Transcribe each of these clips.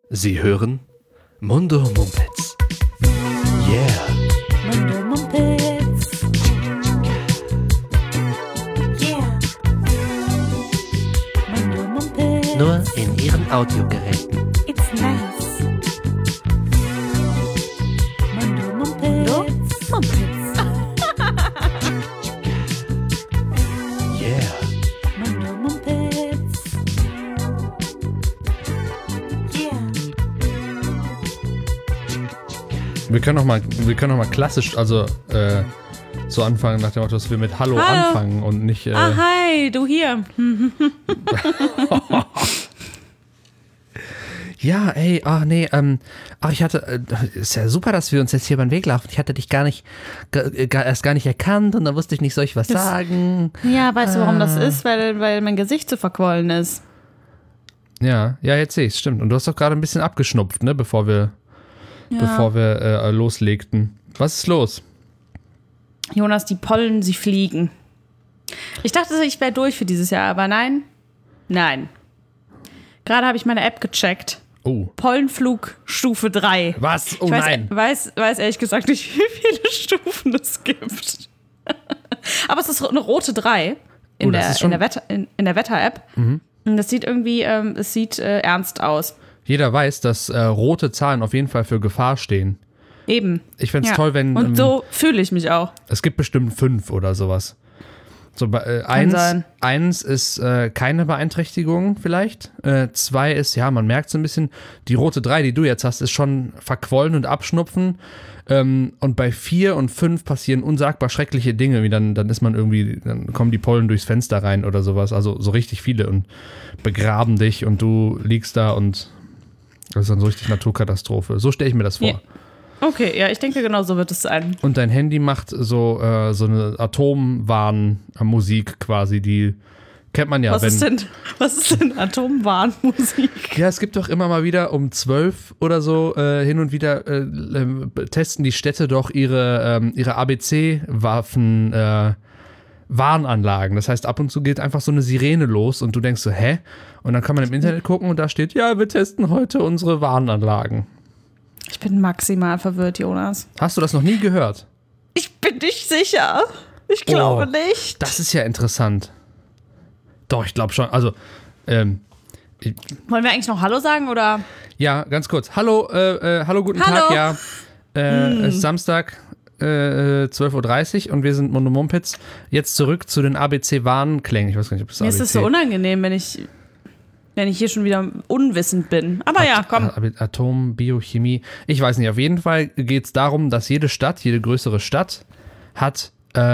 Sie hören Mundo Mumpitz. Yeah. Mundo Mumpitz. Yeah. Mundo Mumpitz. Nur in Ihren Audiogeräten. It's nice. Mundo Mumpitz. Mumpitz. Yeah. Mundo Mumpitz. Yeah. Wir können noch mal klassisch, also so anfangen nach dem Motto, dass wir mit Hallo anfangen und nicht... Hi, du hier. Ja, ey, ich hatte, ist ja super, dass wir uns jetzt hier beim Weg laufen. Ich hatte dich erst gar nicht erkannt und da wusste ich nicht, soll ich was sagen? Ja, weißt du, warum das ist? Weil mein Gesicht so verquollen ist. Ja, jetzt sehe ich, stimmt. Und du hast doch gerade ein bisschen abgeschnupft, ne, bevor wir loslegten. Was ist los? Jonas, die Pollen, sie fliegen. Ich dachte, ich wäre durch für dieses Jahr, aber nein. Gerade habe ich meine App gecheckt. Oh. Pollenflug Stufe 3. Was? Oh Ich nein. weiß ehrlich gesagt nicht, wie viele Stufen es gibt. Aber es ist eine rote 3 in der Wetter-App. Mhm. Und das sieht irgendwie, ernst aus. Jeder weiß, dass rote Zahlen auf jeden Fall für Gefahr stehen. Eben. Ich fände es toll, wenn... Und so fühle ich mich auch. Es gibt bestimmt 5 oder sowas. So, sein. 1 ist keine Beeinträchtigung vielleicht. 2 ist, ja, man merkt so ein bisschen, die rote 3, die du jetzt hast, ist schon verquollen und abschnupfen. Und bei 4 und 5 passieren unsagbar schreckliche Dinge, wie dann kommen die Pollen durchs Fenster rein oder sowas. Also so richtig viele und begraben dich und du liegst da und das ist dann so richtig Naturkatastrophe. So stelle ich mir das vor. Ja. Okay, ja, ich denke, genau so wird es sein. Und dein Handy macht so eine Atomwarnmusik quasi, die kennt man ja. Was ist denn Atomwarnmusik? Ja, es gibt doch immer mal wieder um 12 oder so hin und wieder testen die Städte doch ihre ABC-Waffen Warnanlagen. Das heißt, ab und zu geht einfach so eine Sirene los und du denkst so, hä? Und dann kann man im Internet gucken und da steht, ja, wir testen heute unsere Warnanlagen. Ich bin maximal verwirrt, Jonas. Hast du das noch nie gehört? Ich bin nicht sicher. Ich glaube nicht. Das ist ja interessant. Doch, ich glaube schon. Also, wollen wir eigentlich noch Hallo sagen, oder? Ja, ganz kurz. Hallo, guten Hallo. Tag, ja. Es ist Samstag, 12.30 Uhr und wir sind Mundo Mumpitz. Jetzt zurück zu den ABC-Warnklängen. Ich weiß gar nicht, ob das Mir ABC... ist das so unangenehm, wenn ich hier schon wieder unwissend bin. Aber ja, komm. Atom, Biochemie. Ich weiß nicht, auf jeden Fall geht es darum, dass jede größere Stadt hat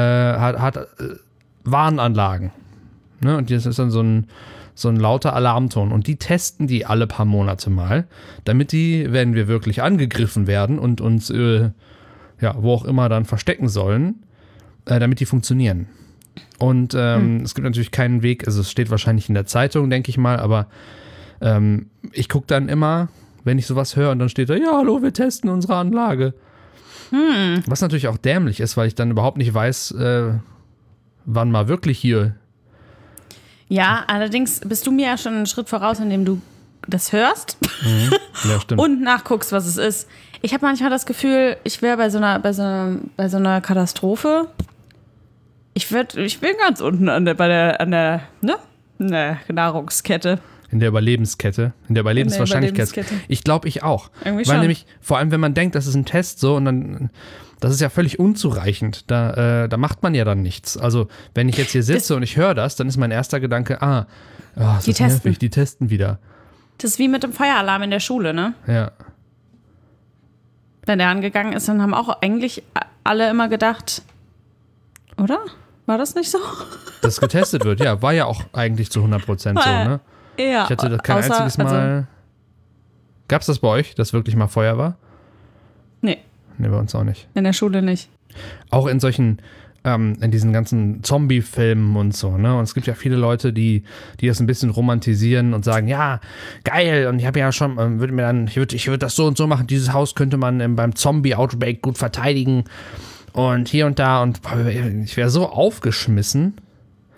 Warnanlagen. Ne? Und das ist dann so ein lauter Alarmton. Und die testen die alle paar Monate mal, damit die, wenn wir wirklich angegriffen werden und uns, wo auch immer dann verstecken sollen, damit die funktionieren. Und es gibt natürlich keinen Weg, also es steht wahrscheinlich in der Zeitung, denke ich mal, aber ich gucke dann immer, wenn ich sowas höre und dann steht da, ja, hallo, wir testen unsere Anlage. Was natürlich auch dämlich ist, weil ich dann überhaupt nicht weiß, wann mal wirklich hier. Ja, allerdings bist du mir ja schon einen Schritt voraus, indem du das hörst Ja, stimmt. und nachguckst, was es ist. Ich habe manchmal das Gefühl, ich wäre bei so einer Katastrophe. Ich bin ganz unten an der Nahrungskette. In der Überlebenskette, in der Überlebenswahrscheinlichkeit. Ich glaube, ich auch. Irgendwie Weil schon. nämlich, vor allem, wenn man denkt, das ist ein Test so und dann, das ist ja völlig unzureichend. Da macht man ja dann nichts. Also, wenn ich jetzt hier sitze und ich höre das, dann ist mein erster Gedanke, das ist nervig, die testen wieder. Das ist wie mit dem Feueralarm in der Schule, ne? Ja. Wenn der angegangen ist, dann haben auch eigentlich alle immer gedacht, oder? War das nicht so? Dass es getestet wird, ja, war ja auch eigentlich zu 100% so, ne? Ja. Ich hatte das kein einziges Mal. Gab es das bei euch, dass wirklich mal Feuer war? Nee, Nee, bei uns auch nicht. in der Schule nicht. Auch in solchen, in diesen ganzen Zombie-Filmen und so, ne? Und es gibt ja viele Leute, die das ein bisschen romantisieren und sagen, ja, geil, und ich habe ja schon, ich würde das so und so machen, dieses Haus könnte man beim Zombie-Outbreak gut verteidigen und hier und da und ich wäre so aufgeschmissen,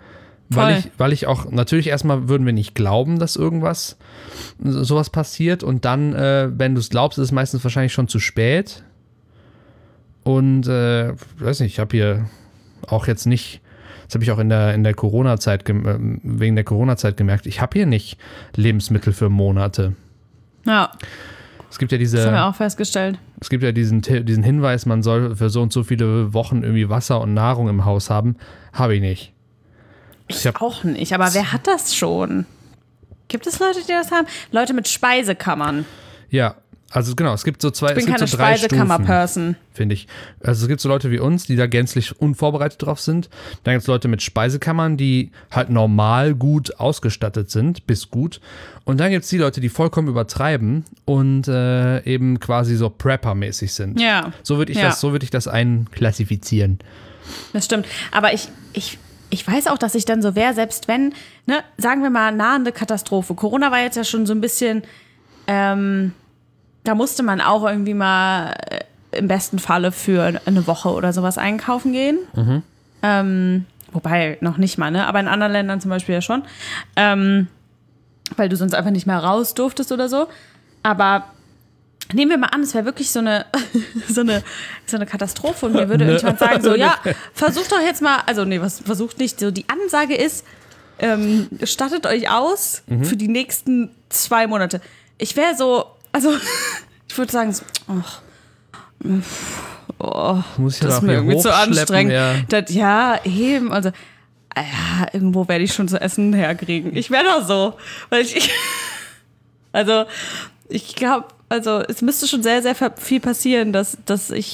Weil ich auch, natürlich erstmal würden wir nicht glauben, dass sowas passiert und dann, wenn du es glaubst, ist es meistens wahrscheinlich schon zu spät. Und, weiß nicht, ich habe hier auch jetzt nicht, das habe ich auch in der Corona-Zeit, wegen der Corona-Zeit gemerkt, ich habe hier nicht Lebensmittel für Monate. Ja. Es gibt ja das haben wir auch festgestellt. Es gibt ja diesen Hinweis, man soll für so und so viele Wochen irgendwie Wasser und Nahrung im Haus haben. Habe ich nicht. Ich auch nicht, aber wer hat das schon? Gibt es Leute, die das haben? Leute mit Speisekammern. Ja, also genau, es gibt so drei Stufen. Ich bin keine Speisekammer-Person. Finde ich. Also es gibt so Leute wie uns, die da gänzlich unvorbereitet drauf sind. Dann gibt es Leute mit Speisekammern, die halt normal gut ausgestattet sind, bis gut. Und dann gibt es die Leute, die vollkommen übertreiben und eben quasi so Prepper-mäßig sind. Ja. So würde ich das einklassifizieren. Das stimmt. Aber ich weiß auch, dass ich dann so wäre, selbst wenn, ne, sagen wir mal, nahende Katastrophe. Corona war jetzt ja schon so ein bisschen, da musste man auch irgendwie mal im besten Falle für eine Woche oder sowas einkaufen gehen. Wobei noch nicht mal, ne? Aber in anderen Ländern zum Beispiel ja schon. Weil du sonst einfach nicht mehr raus durftest oder so. Aber nehmen wir mal an, es wäre wirklich so eine Katastrophe und mir würde irgendjemand sagen, so, ja, versucht doch jetzt mal, also nee, was versucht nicht, so die Ansage ist, stattet euch aus für die nächsten 2 Monate. Ich wäre so, also ich würde sagen, so, muss das ist mir irgendwie zu anstrengend. Ja, eben, also ja, irgendwo werde ich schon zu essen herkriegen. Ich wäre da so, weil ich glaube, also es müsste schon sehr, sehr viel passieren, dass ich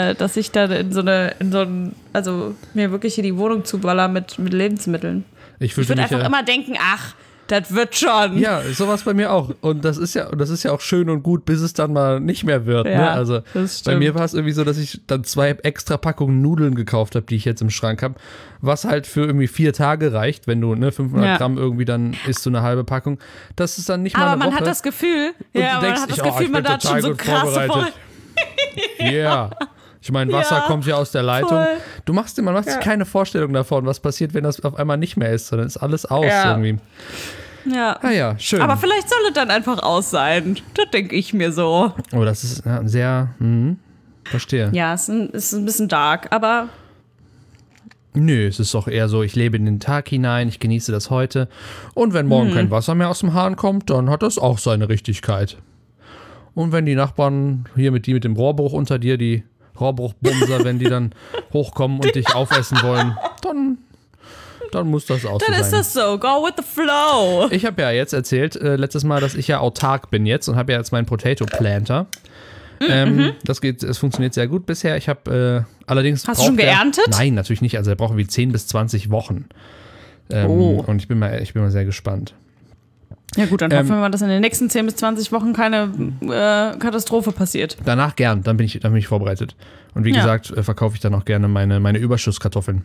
dann also mir wirklich hier die Wohnung zuballer mit Lebensmitteln. Ich würde einfach immer denken, ach, das wird schon. Ja, sowas bei mir auch. Und das ist ja auch schön und gut, bis es dann mal nicht mehr wird. Ja, ne? Also bei mir war es irgendwie so, dass ich dann 2 extra Packungen Nudeln gekauft habe, die ich jetzt im Schrank habe, was halt für irgendwie 4 Tage reicht, wenn du 500 Gramm irgendwie dann isst du eine halbe Packung. Das ist dann nicht mal eine Woche. Aber man hat das Gefühl, man hat schon so krass voll. Ja. Ich meine, Wasser kommt ja aus der Leitung. Voll. Man macht sich keine Vorstellung davon, was passiert, wenn das auf einmal nicht mehr ist, sondern ist alles aus irgendwie. Ja. Ah ja, schön. Aber vielleicht soll es dann einfach aus sein. Das denke ich mir so. Oh, das ist sehr, verstehe. Ja, es ist ein bisschen dark, aber... Nö, es ist doch eher so, ich lebe in den Tag hinein, ich genieße das heute. Und wenn morgen kein Wasser mehr aus dem Hahn kommt, dann hat das auch seine Richtigkeit. Und wenn die Nachbarn hier mit dem Rohrbruch unter dir, die Rohrbruchbumser, wenn die dann hochkommen und dich aufessen wollen, dann muss das auch so sein. Dann ist das so, go with the flow. Ich habe ja jetzt erzählt, letztes Mal, dass ich ja autark bin jetzt und habe ja jetzt meinen Potato Planter. Es funktioniert sehr gut bisher. Ich habe allerdings... Hast du schon geerntet? Nein, natürlich nicht. Also er braucht wie 10 bis 20 Wochen. Und ich bin mal sehr gespannt. Ja gut, dann hoffen wir mal, dass in den nächsten 10 bis 20 Wochen keine Katastrophe passiert. Danach gern, dann bin ich vorbereitet. Und wie gesagt, verkaufe ich dann auch gerne meine Überschusskartoffeln.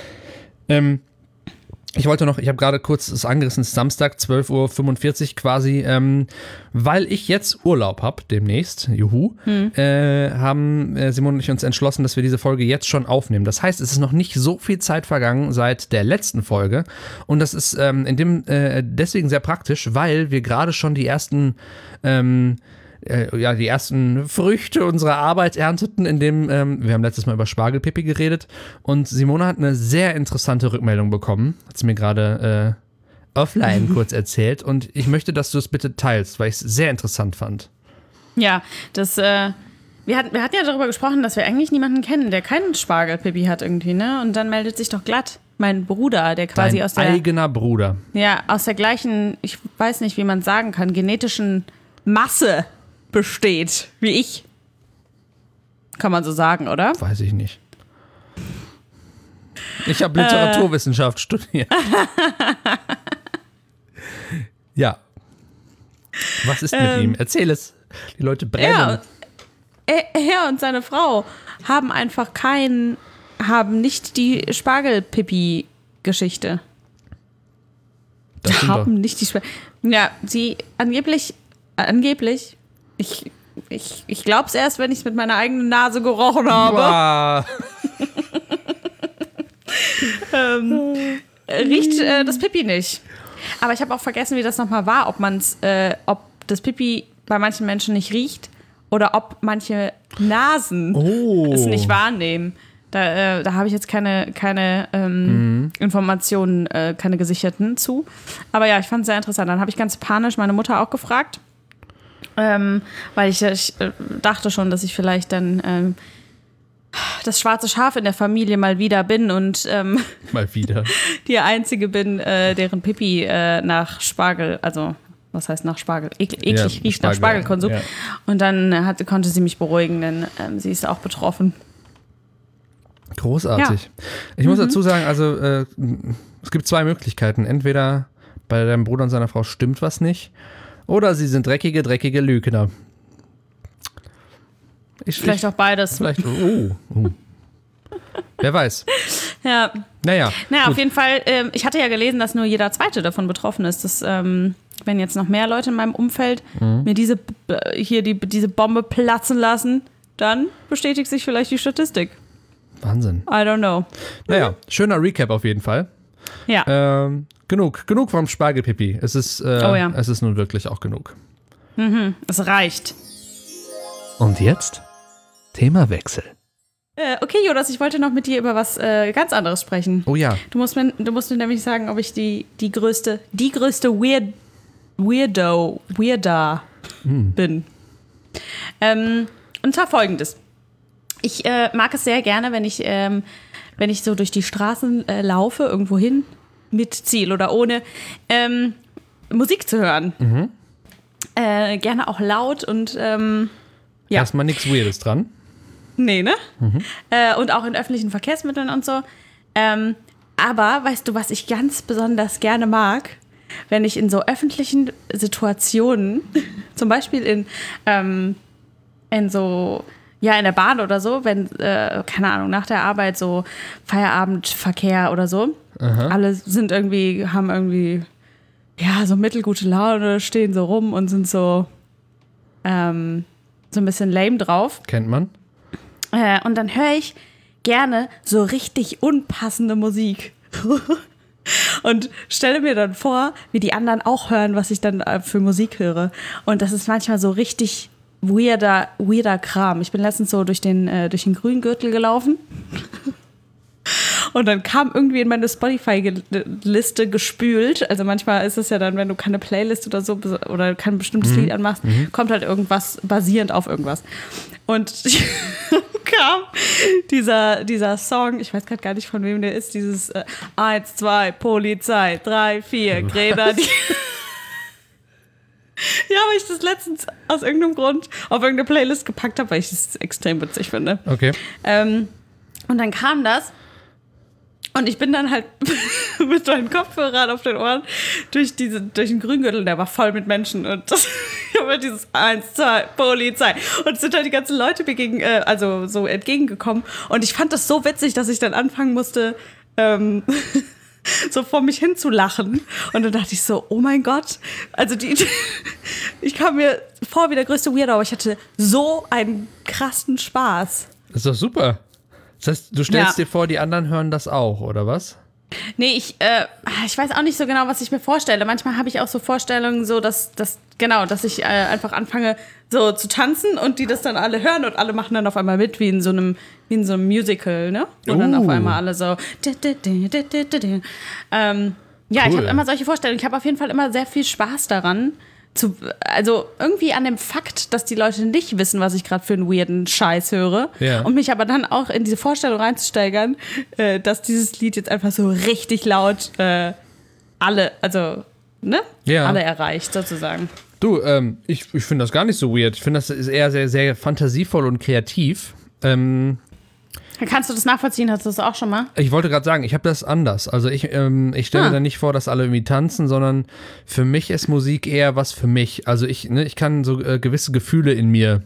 Ich habe gerade kurz das angerissen, es ist Samstag, 12:45 Uhr quasi, weil ich jetzt Urlaub habe demnächst, haben Simon und ich uns entschlossen, dass wir diese Folge jetzt schon aufnehmen. Das heißt, es ist noch nicht so viel Zeit vergangen seit der letzten Folge und das ist deswegen sehr praktisch, weil wir gerade schon die ersten Früchte unserer Arbeit ernteten, indem wir haben letztes Mal über Spargelpipi geredet und Simone hat eine sehr interessante Rückmeldung bekommen, hat sie mir gerade offline kurz erzählt und ich möchte, dass du es bitte teilst, weil ich es sehr interessant fand. Ja, wir hatten ja darüber gesprochen, dass wir eigentlich niemanden kennen, der keinen Spargelpipi hat irgendwie, ne? Und dann meldet sich doch glatt mein Bruder, der quasi aus der... eigener Bruder. Ja, aus der gleichen, ich weiß nicht, wie man sagen kann, genetischen Masse besteht, wie ich. Kann man so sagen, oder? Weiß ich nicht. Ich habe Literaturwissenschaft studiert. Ja. Was ist mit ihm? Erzähl es. Die Leute brennen. Er und seine Frau haben einfach haben nicht die Spargelpipi-Geschichte. Haben nicht die Ja, sie angeblich, ich glaub's erst, wenn ich es mit meiner eigenen Nase gerochen habe. riecht das Pipi nicht. Aber ich habe auch vergessen, wie das nochmal war, ob das Pipi bei manchen Menschen nicht riecht oder ob manche Nasen es nicht wahrnehmen. Da habe ich jetzt keine Informationen, keine gesicherten zu. Aber ja, ich fand es sehr interessant. Dann habe ich ganz panisch meine Mutter auch gefragt, weil ich dachte schon, dass ich vielleicht dann das schwarze Schaf in der Familie mal wieder bin und mal wieder die Einzige bin, deren Pipi nach Spargel, also was heißt nach Spargel? Eklig riecht nach Spargelkonsum. Ja. Und dann konnte sie mich beruhigen, denn sie ist auch betroffen. Großartig. Ja. Ich muss dazu sagen, also es gibt 2 Möglichkeiten. Entweder bei deinem Bruder und seiner Frau stimmt was nicht, oder sie sind dreckige Lügner. Vielleicht auch beides. Vielleicht. Wer weiß. Ja. Naja, auf jeden Fall. Ich hatte ja gelesen, dass nur jeder Zweite davon betroffen ist. Dass, wenn jetzt noch mehr Leute in meinem Umfeld mir diese Bombe platzen lassen, dann bestätigt sich vielleicht die Statistik. Wahnsinn. I don't know. Naja, schöner Recap auf jeden Fall. Ja. Genug vom Spargelpipi. Es ist nun wirklich auch genug. Es reicht. Und jetzt Themawechsel. Okay, Jonas, ich wollte noch mit dir über was ganz anderes sprechen. Oh ja. Du musst mir nämlich sagen, ob ich die größte Weirda bin. Und zwar Folgendes. Ich mag es sehr gerne, wenn ich so durch die Straßen laufe, irgendwo hin, mit Ziel oder ohne, Musik zu hören. Gerne auch laut und ja. Erstmal nichts Weirdes dran. Nee, ne? Und auch in öffentlichen Verkehrsmitteln und so. Aber weißt du, was ich ganz besonders gerne mag? Wenn ich in so öffentlichen Situationen, zum Beispiel in so, ja, in der Bahn oder so, wenn, keine Ahnung, nach der Arbeit so Feierabendverkehr oder so, alle haben irgendwie, ja, so mittelgute Laune, stehen so rum und sind so ein bisschen lame drauf. Kennt man. Und dann höre ich gerne so richtig unpassende Musik. Und stelle mir dann vor, wie die anderen auch hören, was ich dann für Musik höre. Und das ist manchmal so richtig weirder Kram. Ich bin letztens so durch den Grüngürtel gelaufen. Und dann kam irgendwie in meine Spotify-Liste gespült. Also manchmal ist es ja dann, wenn du keine Playlist oder so oder kein bestimmtes Lied anmachst, kommt halt irgendwas basierend auf irgendwas. Und kam dieser Song, ich weiß gerade gar nicht, von wem der ist, dieses 1, 2, Polizei, 3, 4, Grenadier. Ja, weil ich das letztens aus irgendeinem Grund auf irgendeine Playlist gepackt habe, weil ich das extrem witzig finde. Okay. Und dann kam das. Und ich bin dann halt mit meinen Kopfhörern auf den Ohren durch den Grüngürtel, der war voll mit Menschen. Und ich habe halt dieses 1, 2, Polizei. Und es sind halt die ganzen Leute mir so entgegengekommen. Und ich fand das so witzig, dass ich dann anfangen musste, so vor mich hin zu lachen. Und dann dachte ich so, oh mein Gott. Also ich kam mir vor wie der größte Weirdo, aber ich hatte so einen krassen Spaß. Das ist doch super. Das heißt, du stellst dir vor, die anderen hören das auch, oder was? Nee, ich weiß auch nicht so genau, was ich mir vorstelle. Manchmal habe ich auch so Vorstellungen, so dass ich einfach anfange so zu tanzen und die das dann alle hören und alle machen dann auf einmal mit, wie in so einem Musical, ne? Und dann auf einmal alle so cool. Ich habe immer solche Vorstellungen. Ich habe auf jeden Fall immer sehr viel Spaß daran, also irgendwie an dem Fakt, dass die Leute nicht wissen, was ich gerade für einen weirden Scheiß höre. Ja. Und mich aber dann auch in diese Vorstellung reinzusteigern, dass dieses Lied jetzt einfach so richtig laut alle erreicht, sozusagen. Du, ich finde das gar nicht so weird. Ich finde, das ist eher sehr, sehr fantasievoll und kreativ. Kannst du das nachvollziehen? Hast du das auch schon mal? Ich wollte gerade sagen, ich habe das anders. Also ich stelle mir da nicht vor, dass alle irgendwie tanzen, sondern für mich ist Musik eher was für mich. Also ich kann so gewisse Gefühle in mir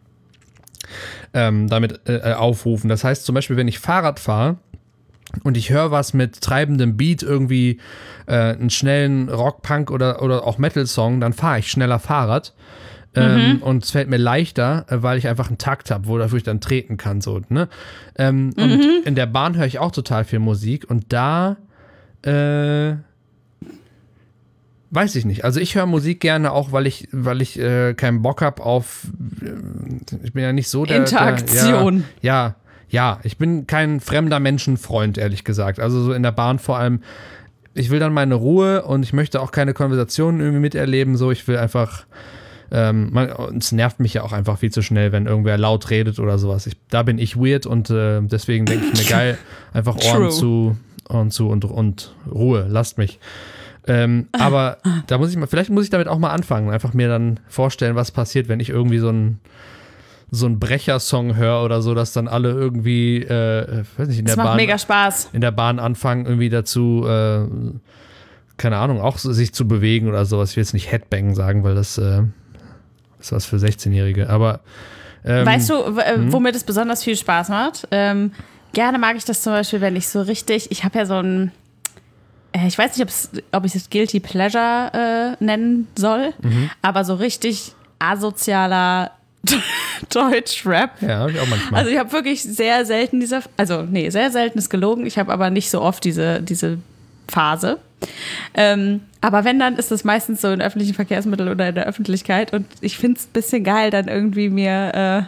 damit aufrufen. Das heißt zum Beispiel, wenn ich Fahrrad fahre und ich höre was mit treibendem Beat, irgendwie einen schnellen Rock, Punk oder auch Metal-Song, dann fahre ich schneller Fahrrad. Und es fällt mir leichter, weil ich einfach einen Takt habe, wofür ich dann treten kann. So, ne? Und in der Bahn höre ich auch total viel Musik und da Weiß ich nicht. Also ich höre Musik gerne auch, weil ich keinen Bock habe auf, ich bin ja nicht so der Interaktion. Ja, ich bin kein fremder Menschenfreund, ehrlich gesagt. Also so in der Bahn vor allem, ich will dann meine Ruhe und ich möchte auch keine Konversationen irgendwie miterleben. So, ich will einfach, es nervt mich ja auch einfach viel zu schnell, wenn irgendwer laut redet oder sowas. Da bin ich weird und deswegen denke ich mir, geil, einfach Ohren zu und Ruhe, lasst mich. Aber vielleicht muss ich damit auch mal anfangen, einfach mir dann vorstellen, was passiert, wenn ich irgendwie so ein Brecher-Song höre oder so, dass dann alle irgendwie, weiß nicht, das macht mega Spaß. In der Bahn anfangen, irgendwie dazu, keine Ahnung, auch so, sich zu bewegen oder sowas. Ich will jetzt nicht Headbang sagen, weil das ist was für 16-Jährige. Aber weißt du, womit es besonders viel Spaß macht? Gerne mag ich das zum Beispiel, wenn ich so richtig, ich habe ja so ein, ich weiß nicht, ob ich es Guilty Pleasure nennen soll, aber so richtig asozialer Deutschrap. Ja, habe ich auch manchmal. Also ich habe wirklich sehr selten sehr selten ist gelogen. Ich habe aber nicht so oft diese Phase. Aber wenn, dann ist das meistens so in öffentlichen Verkehrsmitteln oder in der Öffentlichkeit und ich finde es ein bisschen geil, dann irgendwie mir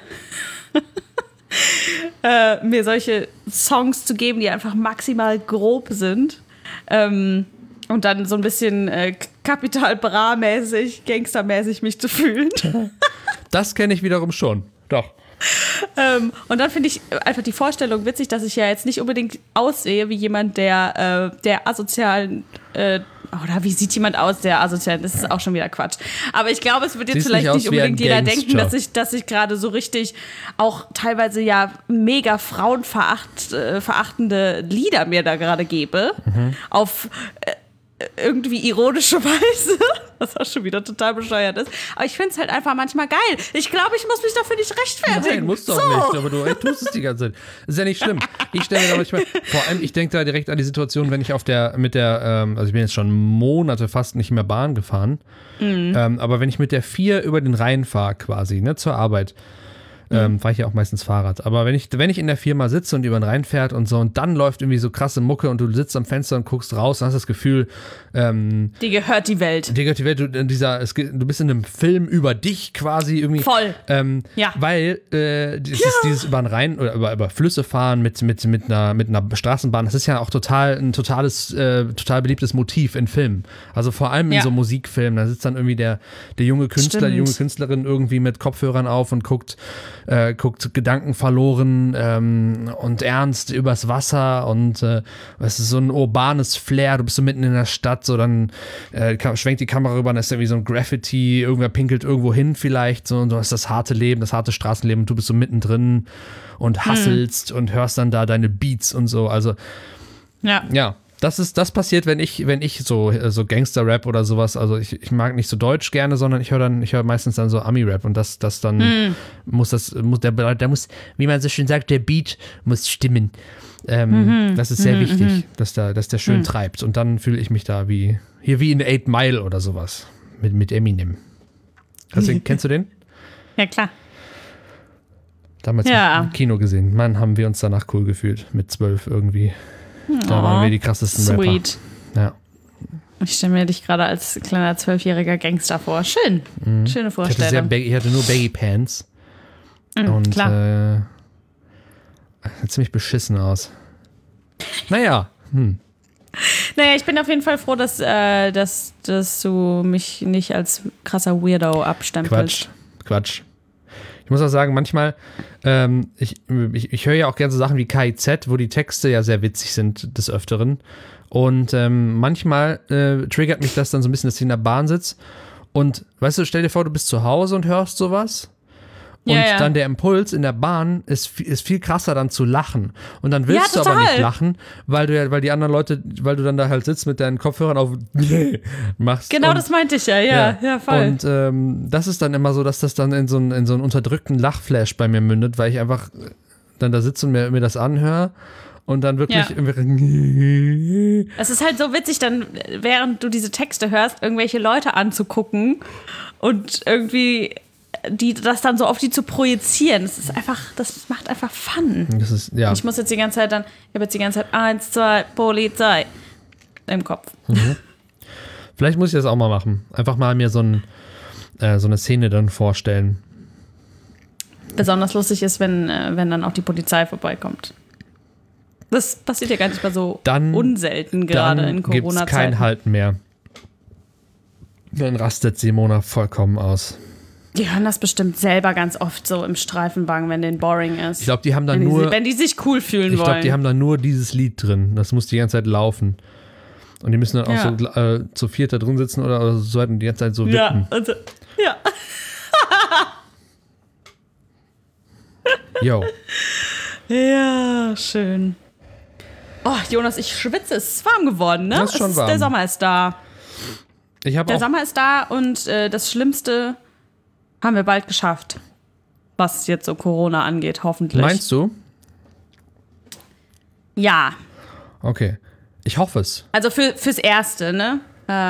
solche Songs zu geben, die einfach maximal grob sind. Und dann so ein bisschen Capital Bra-mäßig, Gangstermäßig mich zu fühlen. Das kenne ich wiederum schon. Doch. Und dann finde ich einfach die Vorstellung witzig, dass ich ja jetzt nicht unbedingt aussehe wie jemand, der asozialen oder wie sieht jemand aus, der asozial ist? Das ist auch schon wieder Quatsch. Aber ich glaube, es wird jetzt vielleicht nicht unbedingt jeder denken, dass ich gerade so richtig auch teilweise ja mega frauenverachtende Lieder mir da gerade gebe. Auf irgendwie ironische Weise, was auch schon wieder total bescheuert ist. Aber ich finde es halt einfach manchmal geil. Ich glaube, ich muss mich dafür nicht rechtfertigen. Nein, musst du auch nicht, aber du tust es die ganze Zeit. Das ist ja nicht schlimm. Ich stelle mir da manchmal, vor allem, ich denke da direkt an die Situation, wenn ich also ich bin jetzt schon Monate fast nicht mehr Bahn gefahren, aber wenn ich mit der 4 über den Rhein fahre quasi, ne, zur Arbeit, fahre ich ja auch meistens Fahrrad. Aber wenn ich in der Firma sitze und über den Rhein fährt und so und dann läuft irgendwie so krasse Mucke und du sitzt am Fenster und guckst raus und hast das Gefühl, dir gehört die Welt. Dir gehört die Welt. Du bist in einem Film über dich quasi irgendwie. Voll. Ja. Weil dieses über den Rhein oder über Flüsse fahren mit einer Straßenbahn, das ist ja auch total beliebtes Motiv in Filmen. Also vor allem in so Musikfilmen. Da sitzt dann irgendwie der junge Künstler, die junge Künstlerin irgendwie mit Kopfhörern auf und guckt Gedanken verloren und ernst übers Wasser und es ist so ein urbanes Flair, du bist so mitten in der Stadt, so dann schwenkt die Kamera rüber und ist irgendwie so ein Graffiti, irgendwer pinkelt irgendwo hin vielleicht, so, und du hast das harte Leben, das harte Straßenleben und du bist so mittendrin und hasselst und hörst dann da deine Beats und so, also ja. Das passiert, wenn ich so Gangster-Rap oder sowas, also ich mag nicht so Deutsch gerne, sondern ich höre meistens dann so Ami-Rap und das dann muss, wie man so schön sagt, der Beat muss stimmen. Das ist sehr wichtig, dass der schön treibt und dann fühle ich mich da wie in 8 Mile oder sowas mit Eminem. Kennst du den? Ja, klar. Damals im Kino gesehen. Mann, haben wir uns danach cool gefühlt, mit 12 irgendwie. Da waren wir die krassesten Sweet. Rapper. Ja. Ich stelle mir dich gerade als kleiner 12-jähriger Gangster vor. Schön. Schöne Vorstellung. Ich hatte nur Baggy Pants. Und klar. Sieht ziemlich beschissen aus. Naja. Naja, ich bin auf jeden Fall froh, dass du mich nicht als krasser Weirdo abstempelst. Quatsch. Ich muss auch sagen, manchmal, ich höre ja auch gerne so Sachen wie KIZ, wo die Texte ja sehr witzig sind des Öfteren. Und manchmal triggert mich das dann so ein bisschen, dass ich in der Bahn sitze. Und weißt du, stell dir vor, du bist zu Hause und hörst sowas. Und dann der Impuls in der Bahn ist viel krasser dann zu lachen. Und dann willst du aber nicht lachen, weil die anderen Leute, weil du dann da halt sitzt mit deinen Kopfhörern auf machst. Genau, das meinte ich ja, voll. Und das ist dann immer so, dass das dann in so einen unterdrückten Lachflash bei mir mündet, weil ich einfach dann da sitze und mir das anhöre. Und dann wirklich Es ist halt so witzig, dann, während du diese Texte hörst, irgendwelche Leute anzugucken und irgendwie das dann so auf die zu projizieren. Das macht einfach Fun. Das ist, ja. Ich habe jetzt die ganze Zeit 1, 2, Polizei. im Kopf. Vielleicht muss ich das auch mal machen. Einfach mal mir so eine Szene dann vorstellen. Besonders lustig ist, wenn dann auch die Polizei vorbeikommt. Das passiert ja gar nicht mal so unselten gerade in Corona-Zeiten. Dann gibt's kein Halten mehr. Dann rastet Simona vollkommen aus. Die hören das bestimmt selber ganz oft so im Streifenwagen, wenn denen boring ist. Ich glaube, die haben dann wenn die sich cool fühlen wollen. Ich glaube, die haben dann nur dieses Lied drin. Das muss die ganze Zeit laufen. Und die müssen dann auch so zu viert da drin sitzen oder so und die ganze Zeit so wippen. Ja. Jo. Ja, schön. Oh, Jonas, ich schwitze. Es ist warm geworden, ne? Das ist schon warm. Der Sommer ist da. Der Sommer ist da und das Schlimmste haben wir bald geschafft. Was jetzt so Corona angeht, hoffentlich. Meinst du? Ja. Okay. Ich hoffe es. Also fürs Erste, ne?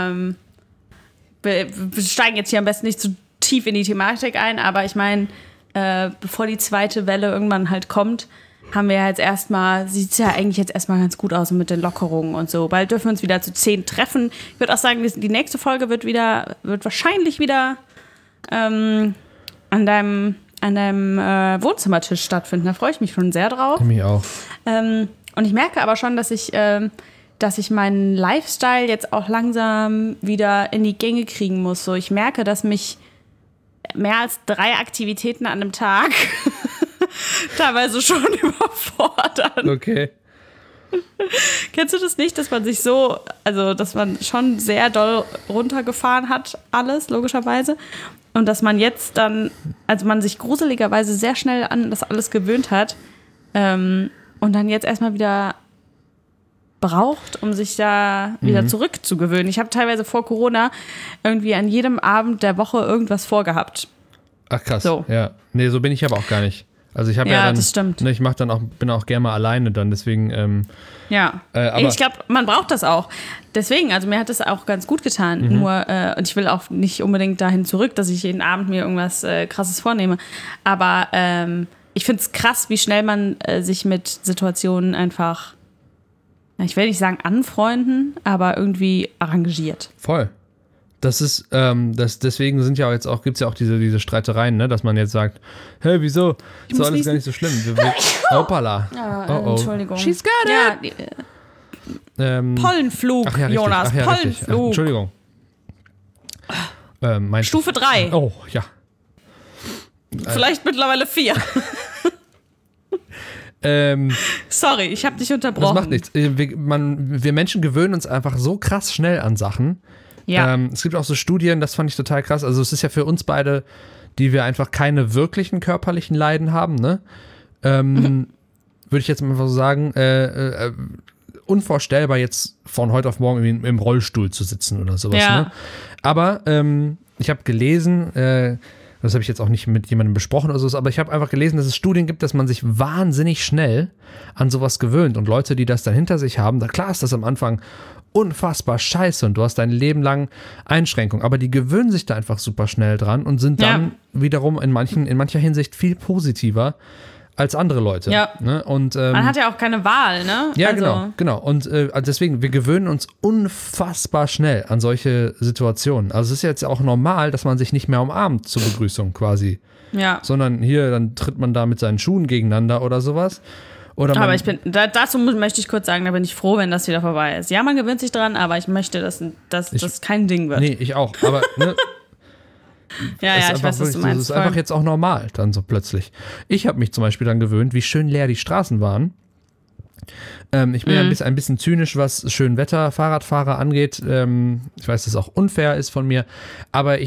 Wir steigen jetzt hier am besten nicht zu tief in die Thematik ein, aber ich meine, bevor die zweite Welle irgendwann halt kommt, haben wir ja jetzt sieht es ja eigentlich jetzt erstmal ganz gut aus mit den Lockerungen und so. Bald dürfen wir uns wieder zu 10 treffen. Ich würde auch sagen, die nächste Folge wird wahrscheinlich wieder an deinem Wohnzimmertisch stattfinden. Da freue ich mich schon sehr drauf. Mich auch. Und ich merke aber schon, dass ich meinen Lifestyle jetzt auch langsam wieder in die Gänge kriegen muss. So, ich merke, dass mich mehr als 3 Aktivitäten an einem Tag teilweise schon überfordern. Okay. Kennst du das nicht, dass man sich dass man schon sehr doll runtergefahren hat, alles, logischerweise. Und dass man jetzt dann, man sich gruseligerweise sehr schnell an das alles gewöhnt hat und dann jetzt erstmal wieder braucht, um sich da wieder zurückzugewöhnen. Ich habe teilweise vor Corona irgendwie an jedem Abend der Woche irgendwas vorgehabt. Ach krass, so. Ja. Nee, so bin ich aber auch gar nicht. Also ich habe dann, das stimmt. Ne, ich bin auch gerne mal alleine dann, deswegen. Aber ich glaube, man braucht das auch. Deswegen, also mir hat das auch ganz gut getan. Nur, und ich will auch nicht unbedingt dahin zurück, dass ich jeden Abend mir irgendwas Krasses vornehme. Aber ich finde es krass, wie schnell man sich mit Situationen einfach, ich will nicht sagen anfreunden, aber irgendwie arrangiert. Voll. Das ist, deswegen gibt's ja auch diese Streitereien, ne, dass man jetzt sagt, hey, wieso? Ist doch alles gar nicht so schlimm. Hoppala. Entschuldigung. She's got it. Pollenflug, Ach ja, richtig. Jonas, Pollenflug. Ach, Entschuldigung. Stufe 3. Oh, ja. Vielleicht mittlerweile 4. Sorry, ich habe dich unterbrochen. Das macht nichts. Wir Menschen gewöhnen uns einfach so krass schnell an Sachen. Ja. Es gibt auch so Studien, das fand ich total krass. Also es ist ja für uns beide, die wir einfach keine wirklichen körperlichen Leiden haben, ne? Würde ich jetzt mal so sagen, unvorstellbar jetzt von heute auf morgen im Rollstuhl zu sitzen oder sowas. Ja. Ne? Aber ich habe gelesen, das habe ich jetzt auch nicht mit jemandem besprochen oder so, aber ich habe einfach gelesen, dass es Studien gibt, dass man sich wahnsinnig schnell an sowas gewöhnt. Und Leute, die das dann hinter sich haben, klar ist das am Anfang unfassbar scheiße und du hast dein Leben lang Einschränkungen, aber die gewöhnen sich da einfach super schnell dran und sind dann wiederum in mancher Hinsicht viel positiver als andere Leute. Ja. Ne? Und, man hat ja auch keine Wahl, ne? Ja, also. genau. Und deswegen, wir gewöhnen uns unfassbar schnell an solche Situationen. Also es ist jetzt auch normal, dass man sich nicht mehr umarmt zur Begrüßung quasi. Ja. Sondern dann tritt man da mit seinen Schuhen gegeneinander oder sowas. Aber dazu möchte ich kurz sagen, da bin ich froh, wenn das wieder vorbei ist. Ja, man gewöhnt sich dran, aber ich möchte, dass das kein Ding wird. Nee, ich auch. Aber, ne? Ja, ich weiß, was du meinst. Das ist einfach jetzt auch normal, dann so plötzlich. Ich habe mich zum Beispiel dann gewöhnt, wie schön leer die Straßen waren. Ich bin ja ein bisschen zynisch, was Schönwetter Fahrradfahrer angeht. Ich weiß, dass es auch unfair ist von mir. Aber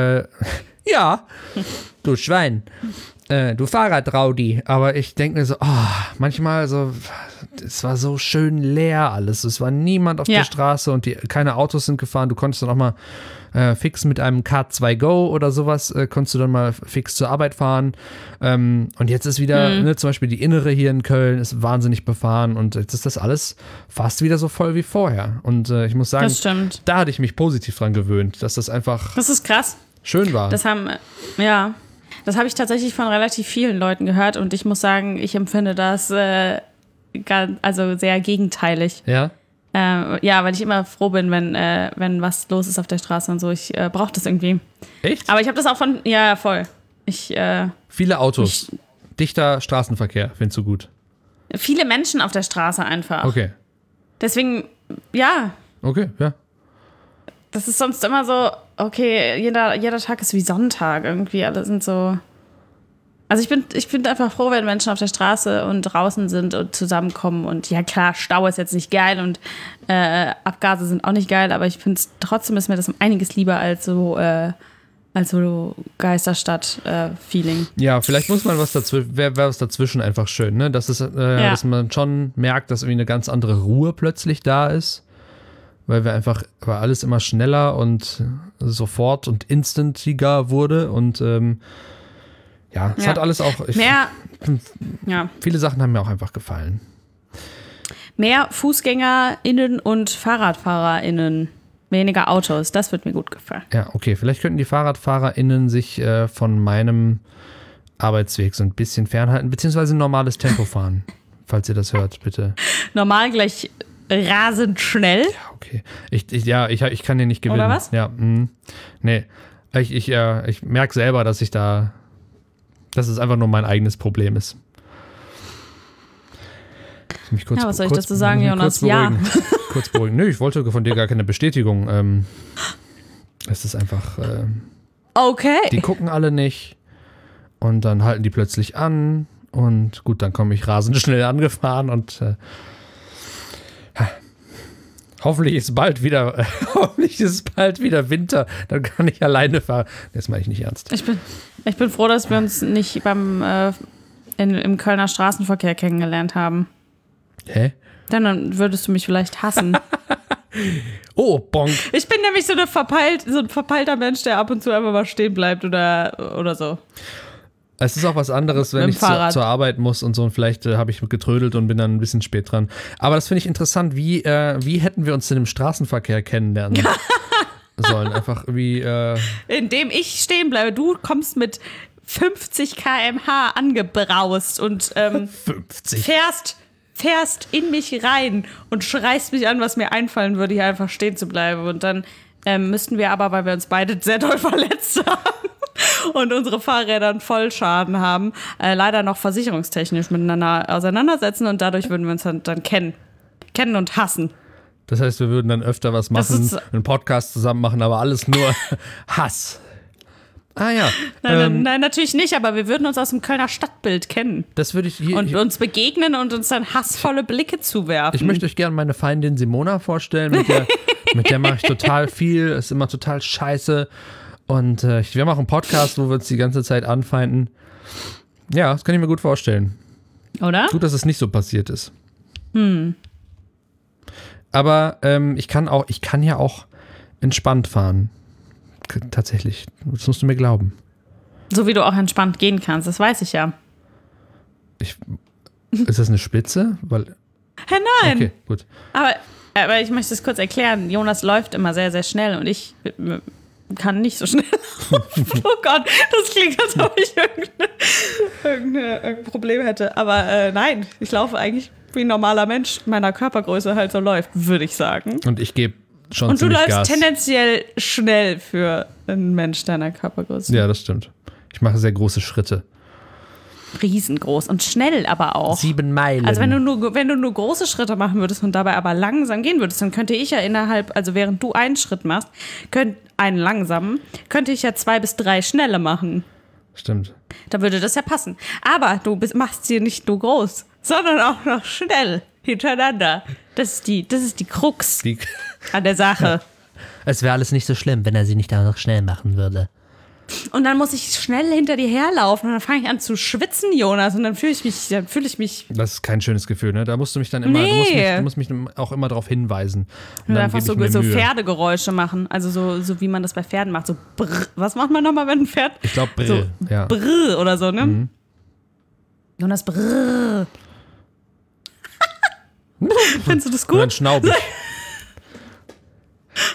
du Schwein. Du Fahrradraudi. Aber ich denke mir so, manchmal so, es war so schön leer alles. Es war niemand auf der Straße und keine Autos sind gefahren. Du konntest dann auch mal fix mit einem K2 Go oder sowas, konntest du dann mal fix zur Arbeit fahren. Und jetzt ist wieder, zum Beispiel die Innere hier in Köln ist wahnsinnig befahren und jetzt ist das alles fast wieder so voll wie vorher. Und ich muss sagen, da hatte ich mich positiv dran gewöhnt, dass das einfach das ist krass. Schön war. Das habe ich tatsächlich von relativ vielen Leuten gehört und ich muss sagen, ich empfinde das sehr gegenteilig. Ja? Ja, weil ich immer froh bin, wenn was los ist auf der Straße und so. Ich brauche das irgendwie. Echt? Aber ich habe das auch von, ja, voll. Viele Autos, dichter Straßenverkehr, findest du gut? Viele Menschen auf der Straße einfach. Okay. Deswegen, ja. Okay, ja. Das ist sonst immer so, okay, jeder Tag ist wie Sonntag irgendwie. Alle sind so. Also ich bin einfach froh, wenn Menschen auf der Straße und draußen sind und zusammenkommen. Und ja klar, Stau ist jetzt nicht geil und Abgase sind auch nicht geil, aber ich finde es trotzdem ist mir das um einiges lieber als so Geisterstadt-Feeling. Ja, vielleicht muss man wäre was dazwischen einfach schön, ne? Dass man schon merkt, dass irgendwie eine ganz andere Ruhe plötzlich da ist. Weil alles immer schneller und sofort und instantiger wurde und es hat alles auch. Viele Sachen haben mir auch einfach gefallen. Mehr FußgängerInnen und FahrradfahrerInnen. Weniger Autos. Das wird mir gut gefallen. Ja, okay. Vielleicht könnten die FahrradfahrerInnen sich von meinem Arbeitsweg so ein bisschen fernhalten, beziehungsweise ein normales Tempo fahren. Falls ihr das hört, bitte. Normal gleich rasend schnell. Ja, okay. Ich kann den nicht gewinnen. Oder was? Ja, nee. Ich merke selber, dass es einfach nur mein eigenes Problem ist. Was soll ich dazu sagen, Jonas? Ja. Kurz beruhigen. Nö, ich wollte von dir gar keine Bestätigung. Es ist einfach. Okay. Die gucken alle nicht. Und dann halten die plötzlich an. Und gut, dann komme ich rasend schnell angefahren und hoffentlich ist bald wieder Winter, dann kann ich alleine fahren. Das meine ich nicht ernst. Ich bin froh, dass wir uns nicht im Kölner Straßenverkehr kennengelernt haben. Hä? Dann würdest du mich vielleicht hassen. Oh, bonk. Ich bin nämlich so ein verpeilter Mensch, der ab und zu einfach mal stehen bleibt oder so. Es ist auch was anderes, wenn ich zur Arbeit muss und so, und vielleicht habe ich getrödelt und bin dann ein bisschen spät dran. Aber das finde ich interessant, wie hätten wir uns denn im Straßenverkehr kennenlernen sollen? Einfach wie indem ich stehen bleibe. Du kommst mit 50 km/h angebraust und 50. fährst in mich rein und schreist mich an, was mir einfallen würde, hier einfach stehen zu bleiben. Und dann müssten wir aber, weil wir uns beide sehr doll verletzt haben und unsere Fahrräder einen Vollschaden haben, leider noch versicherungstechnisch miteinander auseinandersetzen und dadurch würden wir uns dann kennen und hassen. Das heißt, wir würden dann öfter was machen, einen Podcast zusammen machen, aber alles nur Hass. Ah ja. Nein, natürlich nicht, aber wir würden uns aus dem Kölner Stadtbild kennen. Das würde ich und uns begegnen und uns dann hassvolle Blicke zuwerfen. Ich möchte euch gerne meine Feindin Simona vorstellen, mit der mache ich total viel, ist immer total scheiße. Und wir machen einen Podcast, wo wir uns die ganze Zeit anfeinden. Ja, das kann ich mir gut vorstellen. Oder? Gut, dass es nicht so passiert ist. Aber ich kann ja auch entspannt fahren. Tatsächlich. Das musst du mir glauben. So wie du auch entspannt gehen kannst, das weiß ich ja. Ist das eine Spitze? Hey, nein. Okay, gut. Aber ich möchte es kurz erklären. Jonas läuft immer sehr, sehr schnell und ich kann nicht so schnell laufen. Oh Gott, das klingt, als ob ich irgendein Problem hätte. Aber nein, ich laufe eigentlich wie ein normaler Mensch meiner Körpergröße halt so läuft, würde ich sagen. Und ich gebe schon und du läufst Gas. Tendenziell schnell für einen Mensch deiner Körpergröße. Ja, das stimmt. Ich mache sehr große Schritte. Riesengroß und schnell aber auch. 7 Meilen. Also wenn du nur große Schritte machen würdest und dabei aber langsam gehen würdest, dann könnte ich ja während du einen Schritt machst, einen langsamen, könnte ich ja 2 bis 3 schnelle machen. Stimmt. Da würde das ja passen. Aber du machst sie nicht nur groß, sondern auch noch schnell hintereinander. Das ist die Krux an der Sache. Es wäre alles nicht so schlimm, wenn er sie nicht auch noch schnell machen würde. Und dann muss ich schnell hinter dir herlaufen und dann fange ich an zu schwitzen, Jonas, und dann fühle ich mich. Das ist kein schönes Gefühl, ne? Da musst du mich dann immer, du musst mich auch immer darauf hinweisen. Und dann einfach so Pferdegeräusche machen, also so wie man das bei Pferden macht, so brr. Was macht man nochmal, wenn ein Pferd? Ich glaube Brr, so, ja. Brr oder so, ne? Mhm. Jonas, brr. Findest du das gut? Und dann schnaub ich.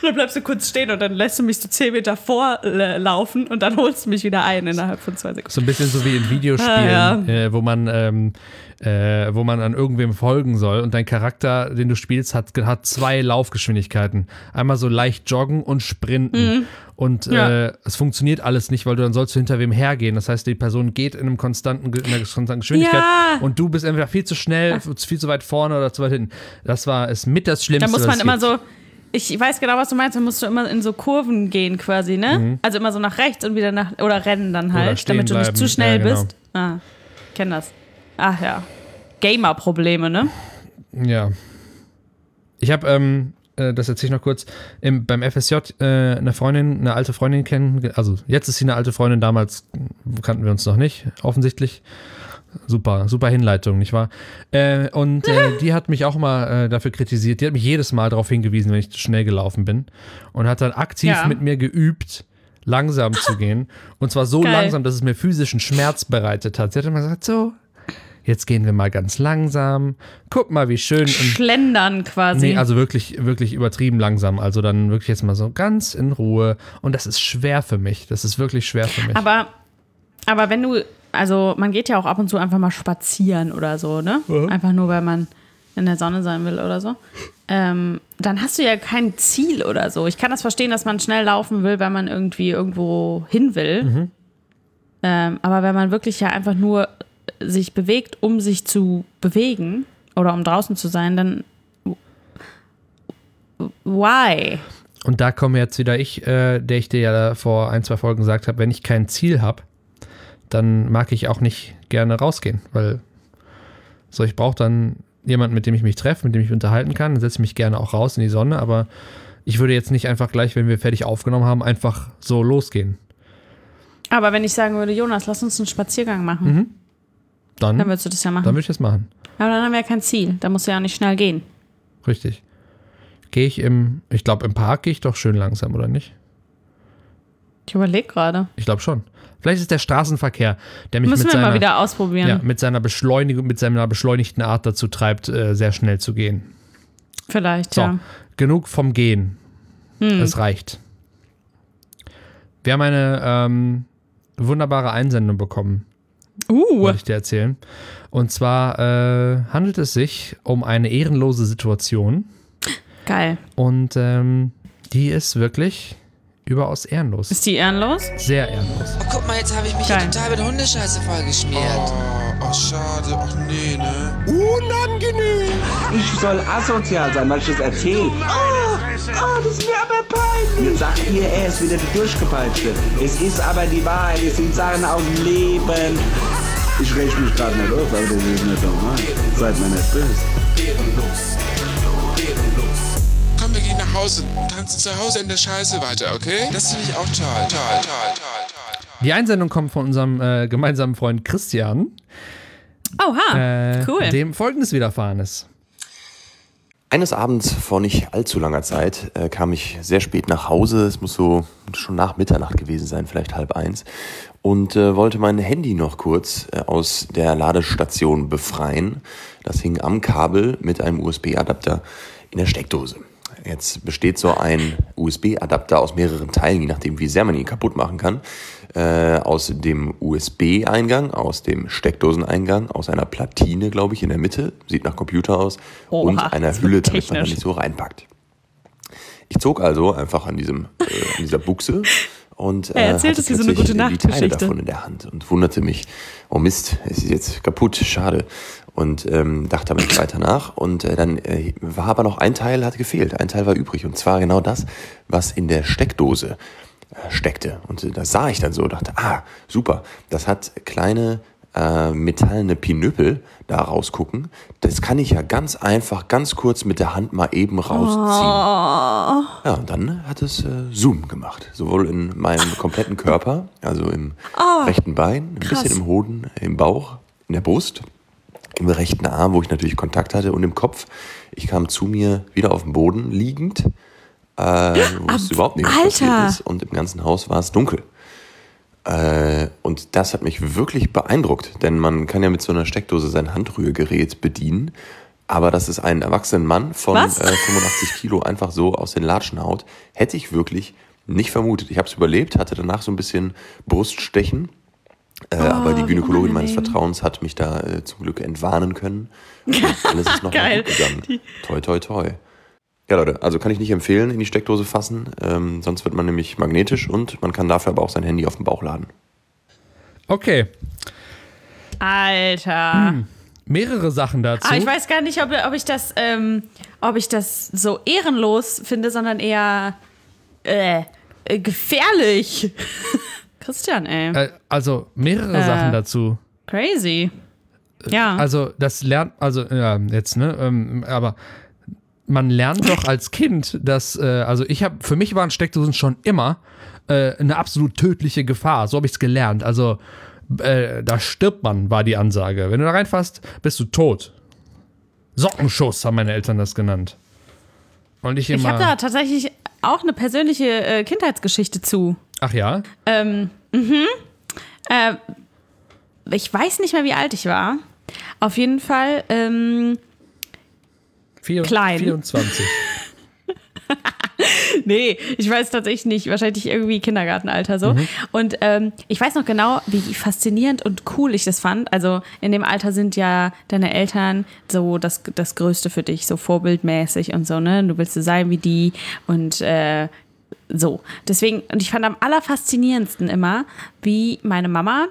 dann bleibst du kurz stehen und dann lässt du mich so 10 Meter vorlaufen und dann holst du mich wieder ein innerhalb von 2 Sekunden. So ein bisschen so wie in Videospielen, wo man an irgendwem folgen soll und dein Charakter, den du spielst, hat 2 Laufgeschwindigkeiten. Einmal so leicht joggen und sprinten. Und es funktioniert alles nicht, weil dann sollst du hinter wem hergehen. Das heißt, die Person geht in einer konstanten Geschwindigkeit und du bist entweder viel zu schnell, viel zu weit vorne oder zu weit hinten. Das ist mit das Schlimmste. Da muss man immer so, ich weiß genau, was du meinst, da musst du immer in so Kurven gehen quasi, ne? Also immer so nach rechts und wieder oder rennen dann halt, damit du nicht zu schnell bist. Ah, ich kenn das. Ach ja. Gamer-Probleme, ne? Ja. Ich habe, das erzähle ich noch kurz, beim FSJ eine alte Freundin kennen, also jetzt ist sie eine alte Freundin, damals kannten wir uns noch nicht, offensichtlich. Super Hinleitung, nicht wahr? Und die hat mich auch mal dafür kritisiert, die hat mich jedes Mal darauf hingewiesen, wenn ich zu schnell gelaufen bin und hat dann aktiv mit mir geübt, langsam zu gehen und zwar so langsam, dass es mir physischen Schmerz bereitet hat. Sie hat immer gesagt, so, jetzt gehen wir mal ganz langsam. Guck mal, wie schön. Schlendern quasi. Nee, also wirklich, wirklich übertrieben langsam. Also dann wirklich jetzt mal so ganz in Ruhe. Und das ist schwer für mich. Das ist wirklich schwer für mich. Aber wenn du, also man geht ja auch ab und zu einfach mal spazieren oder so, ne? Einfach nur, weil man in der Sonne sein will oder so. Dann hast du ja kein Ziel oder so. Ich kann das verstehen, dass man schnell laufen will, weil man irgendwie irgendwo hin will. Aber wenn man wirklich ja einfach nur sich bewegt, um sich zu bewegen oder um draußen zu sein, dann why? Und da komme jetzt wieder der ich dir ja vor 1, 2 Folgen gesagt habe, wenn ich kein Ziel habe, dann mag ich auch nicht gerne rausgehen, weil ich brauche dann jemanden, mit dem ich mich treffe, mit dem ich mich unterhalten kann, dann setze ich mich gerne auch raus in die Sonne, aber ich würde jetzt nicht einfach gleich, wenn wir fertig aufgenommen haben, einfach so losgehen. Aber wenn ich sagen würde, Jonas, lass uns einen Spaziergang machen, dann würdest du das ja machen. Dann würde ich das machen. Aber dann haben wir ja kein Ziel. Da musst du ja nicht schnell gehen. Richtig. Ich glaube, im Park gehe ich doch schön langsam, oder nicht? Ich überlege gerade. Ich glaube schon. Vielleicht ist der Straßenverkehr, der mich Müssen wir mal wieder ausprobieren. Ja, mit seiner beschleunigten Art dazu treibt, sehr schnell zu gehen. Vielleicht, ja. Genug vom Gehen. Es reicht. Wir haben eine wunderbare Einsendung bekommen. Wollte ich dir erzählen. Und zwar handelt es sich um eine ehrenlose Situation. Geil. Und die ist wirklich überaus ehrenlos. Ist die ehrenlos? Sehr ehrenlos. Oh, guck mal, jetzt habe ich mich hier total mit Hundescheiße vollgeschmiert. Oh, schade. Ach nee, ne? Unangenehm. Ich soll asozial sein, weil ich das erzähle. Das ist mir aber peinlich. Jetzt sagt ihr, er ist wieder der Durchgepeitschte. Es ist aber die Wahrheit, es sind Sachen aus dem Leben. Ich räche mich gerade nicht auf, aber das ist nicht normal. Seid mir nicht böse. Komm, wir gehen nach Hause und tanzen zu Hause in der Scheiße weiter, okay? Das finde ich auch toll. Die Einsendung kommt von unserem gemeinsamen Freund Christian. Oha, cool. Dem Folgendes widerfahren ist. Eines Abends vor nicht allzu langer Zeit kam ich sehr spät nach Hause, es muss so schon nach Mitternacht gewesen sein, vielleicht 12:30, und wollte mein Handy noch kurz aus der Ladestation befreien. Das hing am Kabel mit einem USB-Adapter in der Steckdose. Jetzt besteht so ein USB-Adapter aus mehreren Teilen, je nachdem wie sehr man ihn kaputt machen kann. Aus dem USB-Eingang, aus dem Steckdoseneingang, aus einer Platine, glaube ich, in der Mitte, sieht nach Computer aus, und einer Hülle, damit man da nicht so reinpackt. Ich zog also einfach an dieser Buchse und hatte plötzlich so eine gute die Teile davon in der Hand und wunderte mich, oh Mist, es ist jetzt kaputt, schade. Und dachte aber nicht weiter nach. Und dann war aber noch ein Teil, hat gefehlt. Ein Teil war übrig. Und zwar genau das, was in der Steckdose steckte. Und das sah ich dann so, dachte, super. Das hat kleine metallene Pinöppel da rausgucken. Das kann ich ja ganz einfach, ganz kurz mit der Hand mal eben rausziehen. Ja, und dann hat es Zoom gemacht. Sowohl in meinem kompletten Körper, also im rechten Bein, ein bisschen im Hoden, im Bauch, in der Brust, im rechten Arm, wo ich natürlich Kontakt hatte, und im Kopf. Ich kam zu mir wieder auf dem Boden liegend, wusste überhaupt nicht, was passiert ist, und im ganzen Haus war es dunkel. Und das hat mich wirklich beeindruckt, denn man kann ja mit so einer Steckdose sein Handrührgerät bedienen. Aber dass es einen erwachsenen Mann von 85 Kilo einfach so aus den Latschen haut, hätte ich wirklich nicht vermutet. Ich habe es überlebt, hatte danach so ein bisschen Bruststechen. Aber die Gynäkologin meines Vertrauens hat mich da zum Glück entwarnen können. Und alles ist noch mal gut gegangen. Toi, toi, toi. Ja, Leute, also kann ich nicht empfehlen, in die Steckdose fassen. Sonst wird man nämlich magnetisch und man kann dafür aber auch sein Handy auf den Bauch laden. Okay. Alter. Mehrere Sachen dazu. Aber ich weiß gar nicht, ob ich das so ehrenlos finde, sondern eher gefährlich. Christian, ey. Also mehrere Sachen dazu. Crazy. Ja. Also das lernt, jetzt, ne, aber man lernt doch als Kind, dass, für mich waren Steckdosen schon immer eine absolut tödliche Gefahr. So habe ich es gelernt. Also da stirbt man, war die Ansage. Wenn du da reinfasst, bist du tot. Sockenschuss haben meine Eltern das genannt. Und ich habe da tatsächlich auch eine persönliche Kindheitsgeschichte zu. Ach ja? Ich weiß nicht mehr, wie alt ich war. Auf jeden Fall klein. 24. Nee, ich weiß tatsächlich nicht. Wahrscheinlich irgendwie Kindergartenalter so. Und ich weiß noch genau, wie faszinierend und cool ich das fand. Also in dem Alter sind ja deine Eltern so das Größte für dich, so vorbildmäßig und so, ne? Du willst so sein wie die und so. Deswegen, und ich fand am allerfaszinierendsten immer, wie meine Mama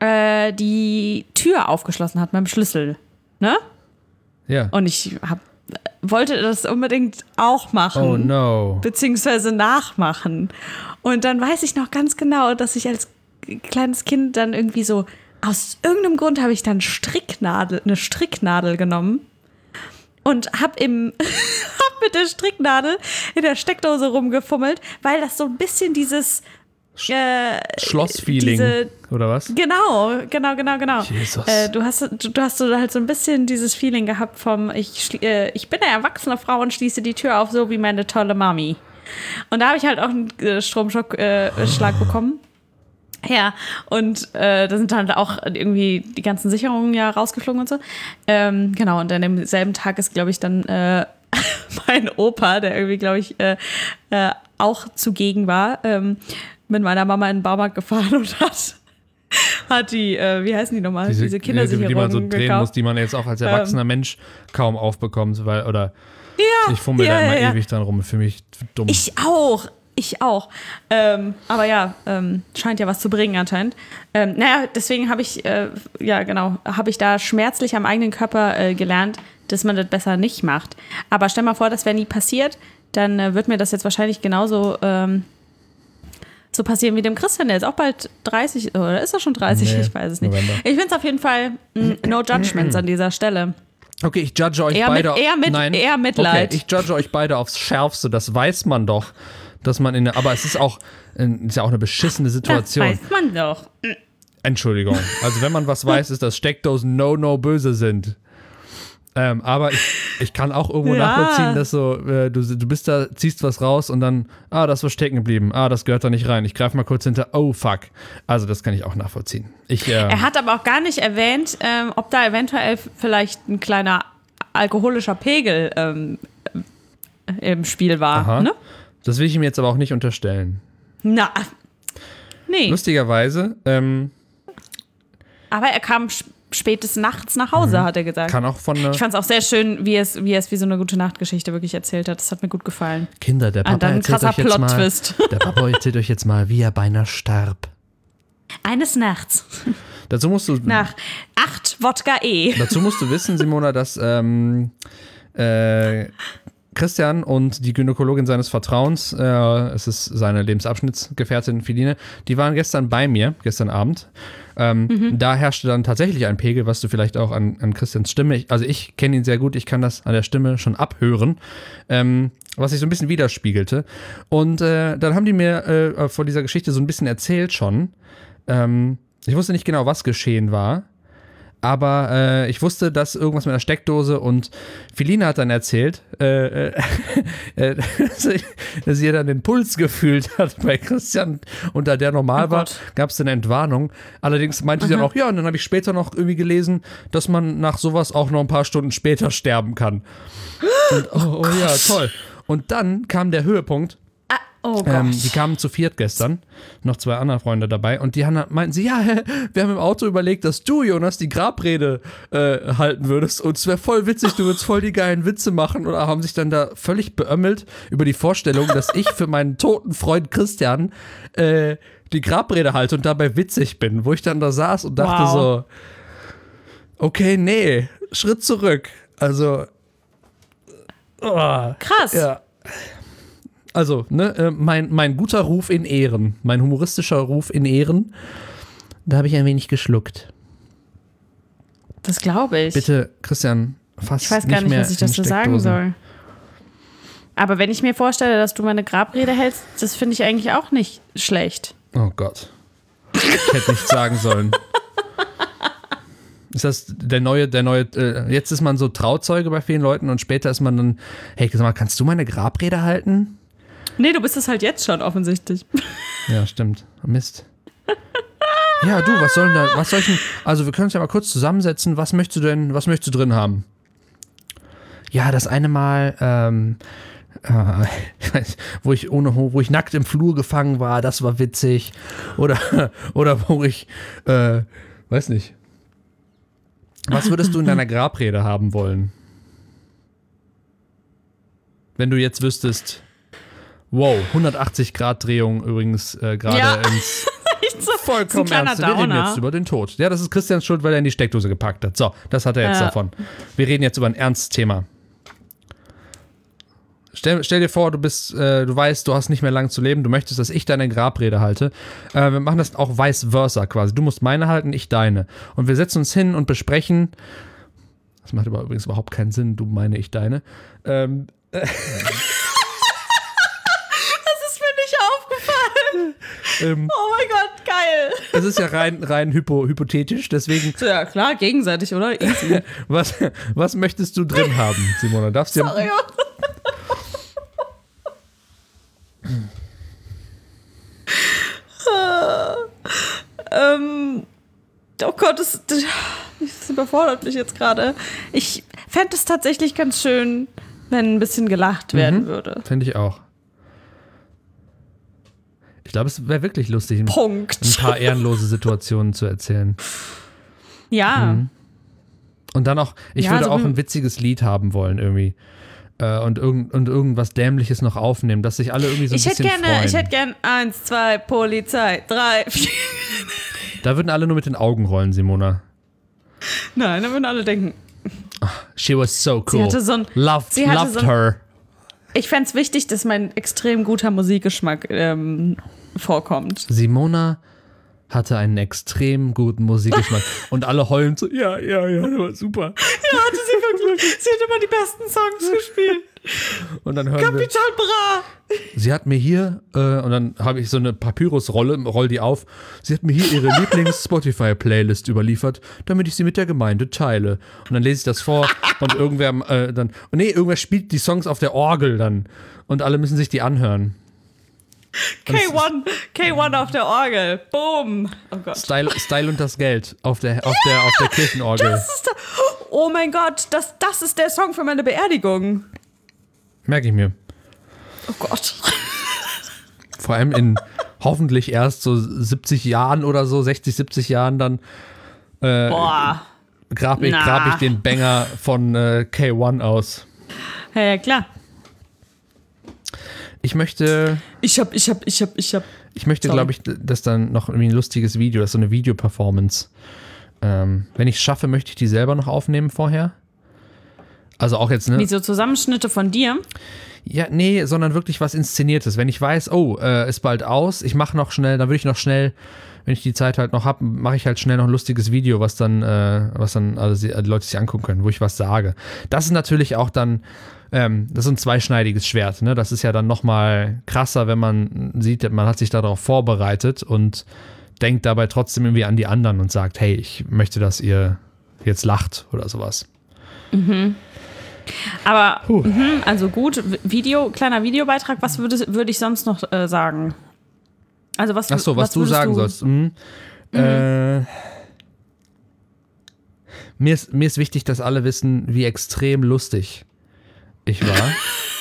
die Tür aufgeschlossen hat mit dem Schlüssel, ne? Ja. Und ich wollte das unbedingt auch machen. Oh no. Beziehungsweise nachmachen. Und dann weiß ich noch ganz genau, dass ich als kleines Kind dann irgendwie so, aus irgendeinem Grund habe ich dann eine Stricknadel genommen und hab mit der Stricknadel in der Steckdose rumgefummelt, weil das so ein bisschen dieses Schlossfeeling, oder was? Genau. Jesus. Du hast so halt so ein bisschen dieses Feeling gehabt vom, ich bin eine erwachsene Frau und schließe die Tür auf, so wie meine tolle Mami. Und da habe ich halt auch einen Stromschlag bekommen. Ja, und da sind dann auch irgendwie die ganzen Sicherungen ja rausgeflogen und so. Genau, und an demselben Tag ist, glaube ich, dann mein Opa, der irgendwie, glaube ich, auch zugegen war, mit meiner Mama in den Baumarkt gefahren und hat die, wie heißen die nochmal, diese Kindersicherungen die man so drehen gekauft. muss, die man jetzt auch als erwachsener Mensch kaum aufbekommt, ich fummel da immer ewig dran rum, für mich dumm. Ich auch. Aber ja, scheint ja was zu bringen anscheinend. Deswegen habe ich, habe ich da schmerzlich am eigenen Körper gelernt, dass man das besser nicht macht. Aber stell mal vor, das wäre nie passiert, dann wird mir das jetzt wahrscheinlich genauso so passieren wie dem Christian, der ist auch bald 30, oder ist er schon 30? Nee, ich weiß es nicht. November. Ich finde es auf jeden Fall no judgments an dieser Stelle. Okay, ich judge euch beide. Eher Mitleid. Okay, ich judge euch beide aufs Schärfste, das weiß man doch, dass man aber es ist ja auch eine beschissene Situation. Das weiß man doch. Entschuldigung. Also wenn man was weiß, ist, dass Steckdosen no böse sind. Aber ich kann auch irgendwo nachvollziehen, dass so, du bist da, ziehst was raus und dann, das war stecken geblieben, das gehört da nicht rein. Ich greife mal kurz hinter, oh fuck. Also das kann ich auch nachvollziehen. Er hat aber auch gar nicht erwähnt, ob da eventuell vielleicht ein kleiner alkoholischer Pegel im Spiel war. Aha. Ne? Das will ich ihm jetzt aber auch nicht unterstellen. Nee. Lustigerweise. Aber er kam spätes nachts nach Hause, hat er gesagt. Kann auch von ich fand es auch sehr schön, wie es wie so eine gute Nachtgeschichte wirklich erzählt hat. Das hat mir gut gefallen. Kinder, der Papa erzählt euch jetzt mal, wie er beinahe starb. Eines Nachts. Dazu musst du nach 8 Wodka E. Dazu musst du wissen, Simona, dass Christian und die Gynäkologin seines Vertrauens, es ist seine Lebensabschnittsgefährtin Feline, die waren gestern bei mir, gestern Abend. Da herrschte dann tatsächlich ein Pegel, was du vielleicht auch an Christians Stimme, ich kenne ihn sehr gut, ich kann das an der Stimme schon abhören, was sich so ein bisschen widerspiegelte. Und dann haben die mir vor dieser Geschichte so ein bisschen erzählt schon. Ich wusste nicht genau, was geschehen war, Aber ich wusste, dass irgendwas mit einer Steckdose und Felina hat dann erzählt, dass sie dann den Puls gefühlt hat bei Christian und da der normal war, gab es eine Entwarnung. Allerdings meinte sie dann auch, ja, und dann habe ich später noch irgendwie gelesen, dass man nach sowas auch noch ein paar Stunden später sterben kann. Und, oh ja, toll. Und dann kam der Höhepunkt. Oh Gott. Die kamen zu viert gestern, noch 2 andere Freunde dabei und die meinten sie, ja, wir haben im Auto überlegt, dass du, Jonas, die Grabrede halten würdest und es wäre voll witzig, du würdest voll die geilen Witze machen und haben sich dann da völlig beömmelt über die Vorstellung, dass ich für meinen toten Freund Christian die Grabrede halte und dabei witzig bin, wo ich dann da saß und dachte so, okay, nee, Schritt zurück, also krass. Ja. Also, ne, mein guter Ruf in Ehren, mein humoristischer Ruf in Ehren, da habe ich ein wenig geschluckt. Das glaube ich. Bitte, Christian, fass Ich weiß gar nicht, was ich dazu sagen soll. Aber wenn ich mir vorstelle, dass du meine Grabrede hältst, das finde ich eigentlich auch nicht schlecht. Oh Gott. Ich hätte nichts sagen sollen. Ist das der neue, jetzt ist man so Trauzeuge bei vielen Leuten und später ist man dann, hey, sag mal, kannst du meine Grabrede halten? Nee, du bist es halt jetzt schon offensichtlich. Ja, stimmt. Mist. Ja, du, was soll ich denn, also wir können uns ja mal kurz zusammensetzen, was möchtest du drin haben? Ja, das eine Mal, wo ich nackt im Flur gefangen war, das war witzig. Oder wo ich, weiß nicht. Was würdest du in deiner Grabrede haben wollen? Wenn du jetzt wüsstest, wow, 180-Grad-Drehung übrigens gerade ins vollkommen ernst. Wir reden jetzt über den Tod. Ja, das ist Christians Schuld, weil er in die Steckdose gepackt hat. So, das hat er jetzt davon. Wir reden jetzt über ein ernstes Thema. Stell dir vor, du weißt, du hast nicht mehr lange zu leben, du möchtest, dass ich deine Grabrede halte. Wir machen das auch vice versa quasi. Du musst meine halten, ich deine. Und wir setzen uns hin und besprechen. Das macht übrigens überhaupt keinen Sinn, du meine, ich deine. Das ist mir nicht aufgefallen. Oh mein Gott, geil. Es ist ja rein hypothetisch, deswegen. Ja, klar, gegenseitig, oder? Easy. Was möchtest du drin haben, Simona? Darfst du Sorry. Oh Gott, das überfordert mich jetzt gerade. Ich fände es tatsächlich ganz schön, wenn ein bisschen gelacht werden würde. Finde ich auch. Ich glaube, es wäre wirklich lustig, ein paar ehrenlose Situationen zu erzählen. Ja. Und dann auch, ich würde auch ein witziges Lied haben wollen irgendwie. Und irgendwas Dämliches noch aufnehmen, dass sich alle irgendwie so ein bisschen freuen. Ich hätte gern 1, 2, Polizei, 3, 4. Da würden alle nur mit den Augen rollen, Simona. Nein, da würden alle denken. She was so cool. Sie hatte so ein, loved her. Ich fände es wichtig, dass mein extrem guter Musikgeschmack vorkommt. Simona hatte einen extrem guten Musikgeschmack. Und alle heulen so, ja, das war super. Ja, hatte sie wirklich. Sie hat immer die besten Songs gespielt. Und dann hören Capital Bra. Sie hat mir hier, und dann habe ich so eine Papyrusrolle, roll die auf, sie hat mir hier ihre Lieblings-Spotify-Playlist überliefert, damit ich sie mit der Gemeinde teile. Und dann lese ich das vor und irgendwer spielt die Songs auf der Orgel dann. Und alle müssen sich die anhören. K1 auf der Orgel. Boom. Oh Gott. Style und das Geld auf der Kirchenorgel. Oh mein Gott, das ist der Song für meine Beerdigung. Merke ich mir. Oh Gott. Vor allem in hoffentlich erst so 70 Jahren oder so, 60, 70 Jahren dann grab ich den Banger von K1 aus. Ja, klar. Ich möchte, glaube ich, dass dann noch irgendwie ein lustiges Video, das ist so eine Videoperformance. Wenn ich es schaffe, möchte ich die selber noch aufnehmen vorher. Also auch jetzt, ne? Wie so Zusammenschnitte von dir? Ja, nee, sondern wirklich was Inszeniertes. Wenn ich weiß, ist bald aus, ich mache noch schnell, dann würde ich noch schnell, wenn ich die Zeit halt noch habe, mache ich halt schnell noch ein lustiges Video, was dann also die Leute sich angucken können, wo ich was sage. Das ist natürlich auch dann, das ist ein zweischneidiges Schwert, ne? Das ist ja dann nochmal krasser, wenn man sieht, man hat sich darauf vorbereitet und denkt dabei trotzdem irgendwie an die anderen und sagt, hey, ich möchte, dass ihr jetzt lacht oder sowas. Aber, also gut, kleiner Videobeitrag, was würde ich sonst noch sagen? Also was du sagen sollst. Mir ist wichtig, dass alle wissen, wie extrem lustig ich war.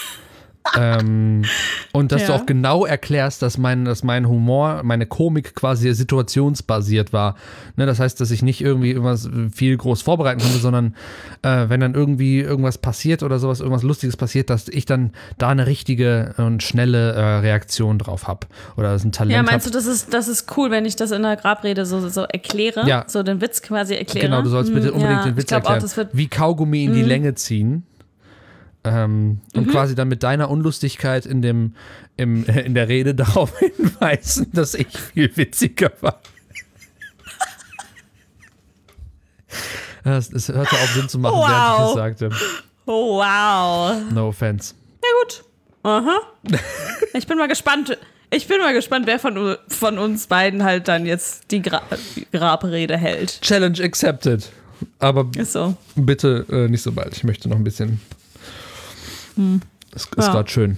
Und dass du auch genau erklärst, dass mein Humor, meine Komik quasi situationsbasiert war. Ne, das heißt, dass ich nicht irgendwie irgendwas viel groß vorbereiten konnte, sondern wenn dann irgendwie irgendwas passiert oder sowas, irgendwas Lustiges passiert, dass ich dann da eine richtige und schnelle Reaktion drauf habe. Oder das ein Talent habe. Ja, meinst du, das ist cool, wenn ich das in der Grabrede so erkläre? Ja. So den Witz quasi erkläre? Genau, du sollst bitte unbedingt den Witz erklären. Auch, wie Kaugummi in die Länge ziehen. Und quasi dann mit deiner Unlustigkeit in der Rede darauf hinweisen, dass ich viel witziger war. Es hörte auf Sinn zu machen, während ich es sagte. Wow. No offense. Ja gut. Aha. Ich bin mal gespannt, wer von uns beiden halt dann jetzt die Grabrede hält. Challenge accepted. Aber ist so. Bitte nicht so bald. Ich möchte noch ein bisschen... Ist gerade schön.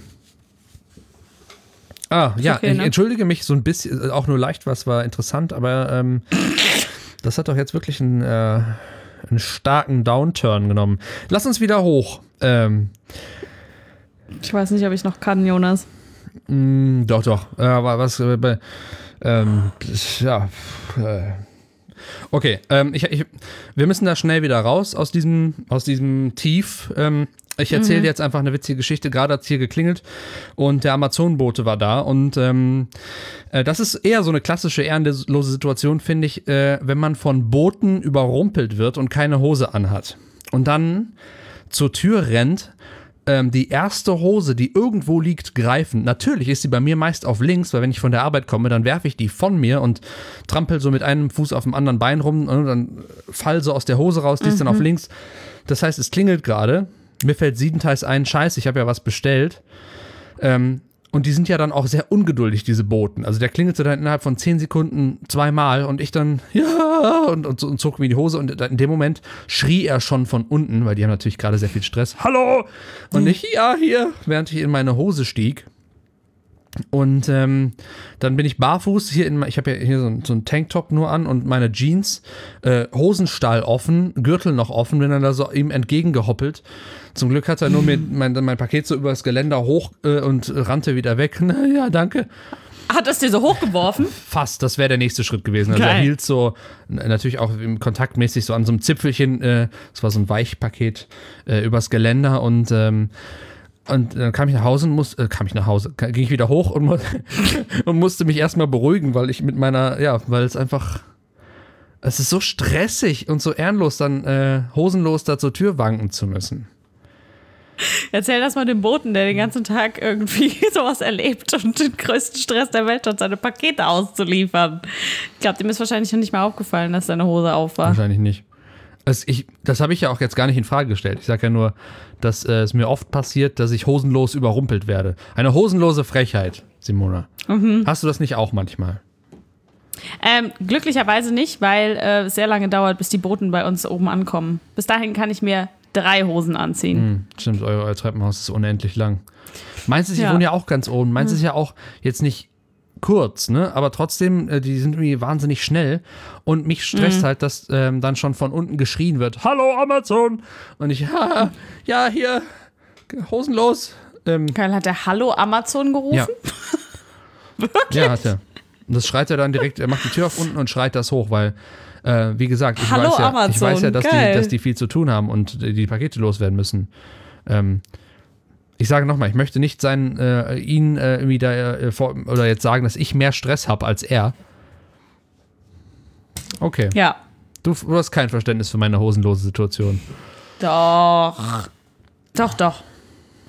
Ja, okay, ich entschuldige mich so ein bisschen, auch nur leicht, was war interessant, aber das hat doch jetzt wirklich einen starken Downturn genommen. Lass uns wieder hoch. Ich weiß nicht, ob ich noch kann, Jonas. Doch. Aber was okay, wir müssen da schnell wieder raus aus diesem Tief. Ich erzähle jetzt einfach eine witzige Geschichte. Gerade hat es hier geklingelt und der Amazon-Bote war da. Und das ist eher so eine klassische, ehrenlose Situation, finde ich, wenn man von Boten überrumpelt wird und keine Hose anhat. Und dann zur Tür rennt, die erste Hose, die irgendwo liegt, greifen. Natürlich ist sie bei mir meist auf links, weil wenn ich von der Arbeit komme, dann werfe ich die von mir und trampel so mit einem Fuß auf dem anderen Bein rum und dann fall so aus der Hose raus, die ist dann auf links. Das heißt, es klingelt gerade. Mir fällt siebenteils ein, scheiße, ich habe ja was bestellt. Und die sind ja dann auch sehr ungeduldig, diese Boten. Also der klingelte dann innerhalb von 10 Sekunden 2-mal und ich dann, und zog mir die Hose und in dem Moment schrie er schon von unten, weil die haben natürlich gerade sehr viel Stress. Hallo! Und ich, hier, während ich in meine Hose stieg. Und dann bin ich barfuß, ich habe ja hier so einen Tanktop nur an und meine Jeans, Hosenstall offen, Gürtel noch offen, bin dann da so ihm entgegengehoppelt. Zum Glück hat er nur mein Paket so übers Geländer hoch und rannte wieder weg. Na ja, danke. Hat das dir so hochgeworfen? Fast, das wäre der nächste Schritt gewesen. Also er hielt so, natürlich auch kontaktmäßig so an so einem Zipfelchen, das war so ein Weichpaket, übers Geländer und dann kam ich nach Hause ging ich wieder hoch und musste mich erstmal beruhigen, weil ich weil es ist so stressig und so ehrenlos, dann hosenlos da zur Tür wanken zu müssen. Erzähl das mal dem Boten, der den ganzen Tag irgendwie sowas erlebt und den größten Stress der Welt hat, seine Pakete auszuliefern. Ich glaube, dem ist wahrscheinlich noch nicht mal aufgefallen, dass seine Hose auf war. Wahrscheinlich nicht. Das habe ich ja auch jetzt gar nicht in Frage gestellt. Ich sage ja nur, dass es mir oft passiert, dass ich hosenlos überrumpelt werde. Eine hosenlose Frechheit, Simona. Hast du das nicht auch manchmal? Glücklicherweise nicht, weil es sehr lange dauert, bis die Boten bei uns oben ankommen. Bis dahin kann ich mir 3 Hosen anziehen. Stimmt, euer Treppenhaus ist unendlich lang. Meins ist, ich wohne ja auch ganz oben. Meins ist ja auch jetzt nicht kurz, ne? Aber trotzdem, die sind irgendwie wahnsinnig schnell und mich stresst halt, dass dann schon von unten geschrien wird, hallo Amazon! Und ich, ja, hier, hosenlos. Geil, hat der Hallo Amazon gerufen? Ja. Wirklich? Ja, hat er. Und das schreit er dann direkt, er macht die Tür auf unten und schreit das hoch, weil, wie gesagt, ich weiß ja, dass die viel zu tun haben und die Pakete loswerden müssen. Ich sage nochmal, ich möchte nicht ihn irgendwie da oder jetzt sagen, dass ich mehr Stress habe als er. Okay. Ja. Du hast kein Verständnis für meine hosenlose Situation. Doch.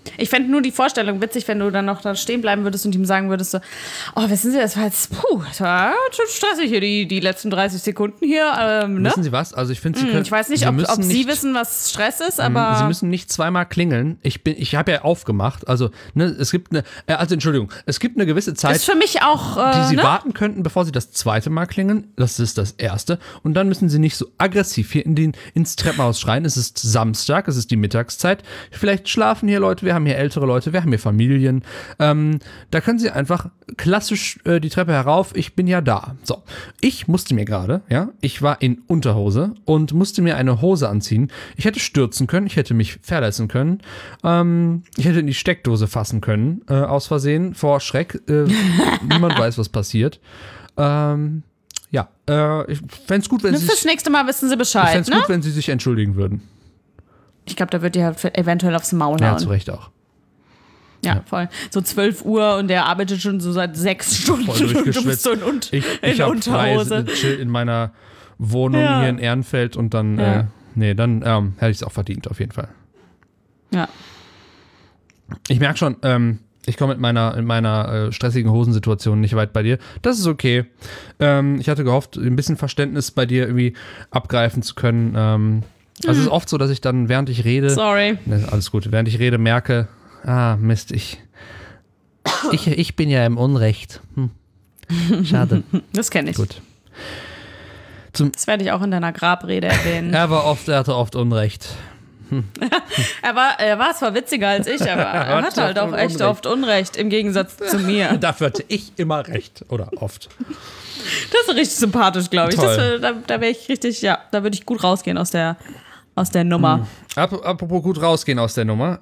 Ich fände nur die Vorstellung witzig, wenn du dann noch da stehen bleiben würdest und ihm sagen würdest so, oh, wissen Sie, das war jetzt, das war schon stressig hier, die letzten 30 Sekunden hier. Ne? Wissen Sie was? Also ich finde, Sie können... Ich weiß nicht, ob Sie wissen, was Stress ist, aber... Sie müssen nicht zweimal klingeln. Ich habe ja aufgemacht. Also, ne, es gibt eine gewisse Zeit, ist für mich auch, die Sie warten könnten, bevor Sie das zweite Mal klingeln. Das ist das erste. Und dann müssen Sie nicht so aggressiv hier ins Treppenhaus schreien. Es ist Samstag, es ist die Mittagszeit. Vielleicht schlafen hier Leute, wir haben hier ältere Leute, wir haben hier Familien. Da können Sie einfach klassisch die Treppe herauf, ich bin ja da. So, ich musste mir gerade, ich war in Unterhose und musste mir eine Hose anziehen. Ich hätte stürzen können, ich hätte mich verletzen können, ich hätte in die Steckdose fassen können, aus Versehen, vor Schreck. Niemand weiß, was passiert. Ich fände es gut, wenn Sie fürs nächste Mal wissen Sie Bescheid, Ich fände es gut, wenn Sie sich entschuldigen würden. Ich glaube, da wird dir eventuell aufs Maul hauen. Ja, zu Recht auch. Ja, voll. So 12 Uhr und der arbeitet schon so seit 6 Stunden Voll und du bist so ich habe Unterhose. Chill in meiner Wohnung hier in Ehrenfeld und dann, dann hätte ich es auch verdient, auf jeden Fall. Ja. Ich merke schon, ich komme mit meiner stressigen Hosensituation nicht weit bei dir. Das ist okay. Ich hatte gehofft, ein bisschen Verständnis bei dir irgendwie abgreifen zu können. Also es ist oft so, dass ich dann, während ich rede... Sorry. Ne, alles gut. Während ich rede, merke, Mist, ich bin ja im Unrecht. Schade. Das kenne ich. Gut. Das werde ich auch in deiner Grabrede erwähnen. Er hatte oft Unrecht. Er war zwar witziger als ich, aber er hatte halt auch echt oft Unrecht, im Gegensatz zu mir. Dafür hatte ich immer recht. Oder oft. Das ist richtig sympathisch, glaube ich. Toll. Da wäre ich richtig, da würde ich gut rausgehen aus der Nummer. Apropos gut rausgehen aus der Nummer.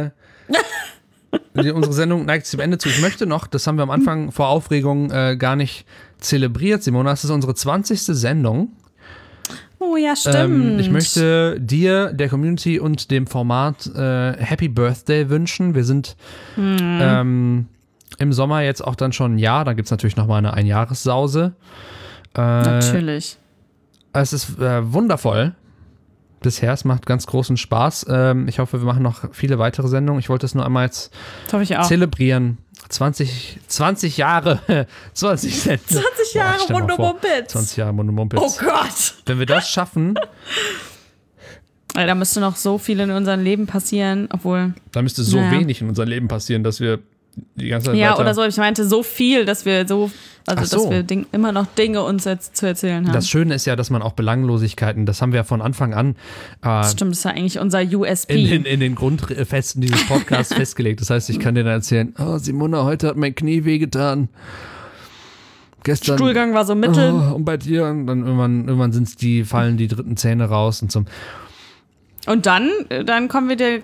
Unsere Sendung neigt sich zum Ende zu. Ich möchte noch, das haben wir am Anfang vor Aufregung gar nicht zelebriert, Simona. Das ist unsere 20. Sendung. Oh ja, stimmt. Ich möchte dir, der Community und dem Format Happy Birthday wünschen. Wir sind im Sommer jetzt auch dann schon ein Jahr. Da gibt es natürlich nochmal eine Einjahressause. Natürlich. Es ist wundervoll. Bisher, es macht ganz großen Spaß. Ich hoffe, wir machen noch viele weitere Sendungen. Ich wollte es nur einmal jetzt zelebrieren. 20 Jahre, 20 Cent. 20 Jahre Mundomumpitz. 20 Jahre Mundomumpitz. Oh Gott. Wenn wir das schaffen. Da müsste noch so viel in unserem Leben passieren, obwohl. Da müsste so wenig in unserem Leben passieren, dass wir die ganze Zeit Ja, oder so. Ich meinte so viel, dass wir dass wir immer noch Dinge uns jetzt zu erzählen haben. Das Schöne ist ja, dass man auch Belanglosigkeiten, das haben wir ja von Anfang an. Das stimmt, das ist ja eigentlich unser USP. In den Grundfesten dieses Podcasts festgelegt. Das heißt, ich kann dir dann erzählen, Simona, heute hat mein Knie wehgetan. Gestern. Stuhlgang war so mittel. Und bei dir, und dann irgendwann fallen die dritten Zähne raus und Und dann kommen wir der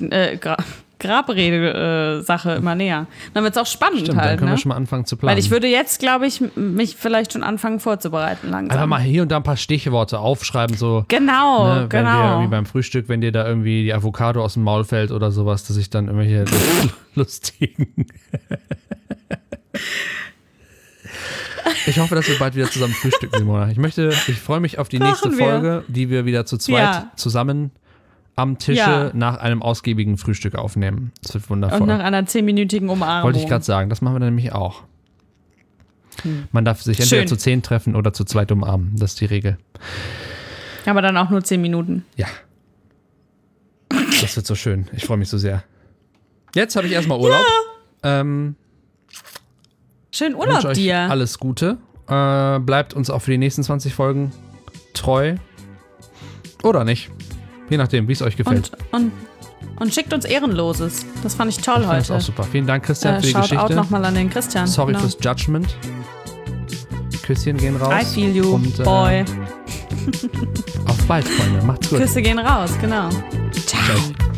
Grabrede-Sache immer näher. Dann wird es auch spannend. Stimmt, dann können wir schon mal anfangen zu planen. Weil ich würde jetzt, glaube ich, mich vielleicht schon anfangen vorzubereiten langsam. Einfach mal hier und da ein paar Stichworte aufschreiben, so. Genau, ne, wenn wir irgendwie beim Frühstück, wenn dir da irgendwie die Avocado aus dem Maul fällt oder sowas, dass ich dann irgendwelche lustigen... Ich hoffe, dass wir bald wieder zusammen frühstücken, Simona. Ich freue mich auf die nächste Folge, die wir wieder zu zweit zusammen am Tische nach einem ausgiebigen Frühstück aufnehmen. Das wird wundervoll. Und nach einer 10-minütigen Umarmung. Wollte ich gerade sagen, das machen wir dann nämlich auch. Man darf sich entweder zu 10 treffen oder zu zweit umarmen. Das ist die Regel. Aber dann auch nur 10 Minuten. Ja. Das wird so schön. Ich freue mich so sehr. Jetzt habe ich erstmal Urlaub. Ja. Schönen Urlaub euch dir. Alles Gute. Bleibt uns auch für die nächsten 20 Folgen treu. Oder nicht. Je nachdem, wie es euch gefällt. Und schickt uns Ehrenloses. Das fand ich toll heute. Das ist auch super. Vielen Dank, Christian, für die Shout Geschichte. Shout out nochmal an den Christian. Sorry fürs Judgment. Küsschen gehen raus. I feel you, und, boy. Auf bald, Freunde. Macht's gut. Küsse gehen raus, genau. Ciao.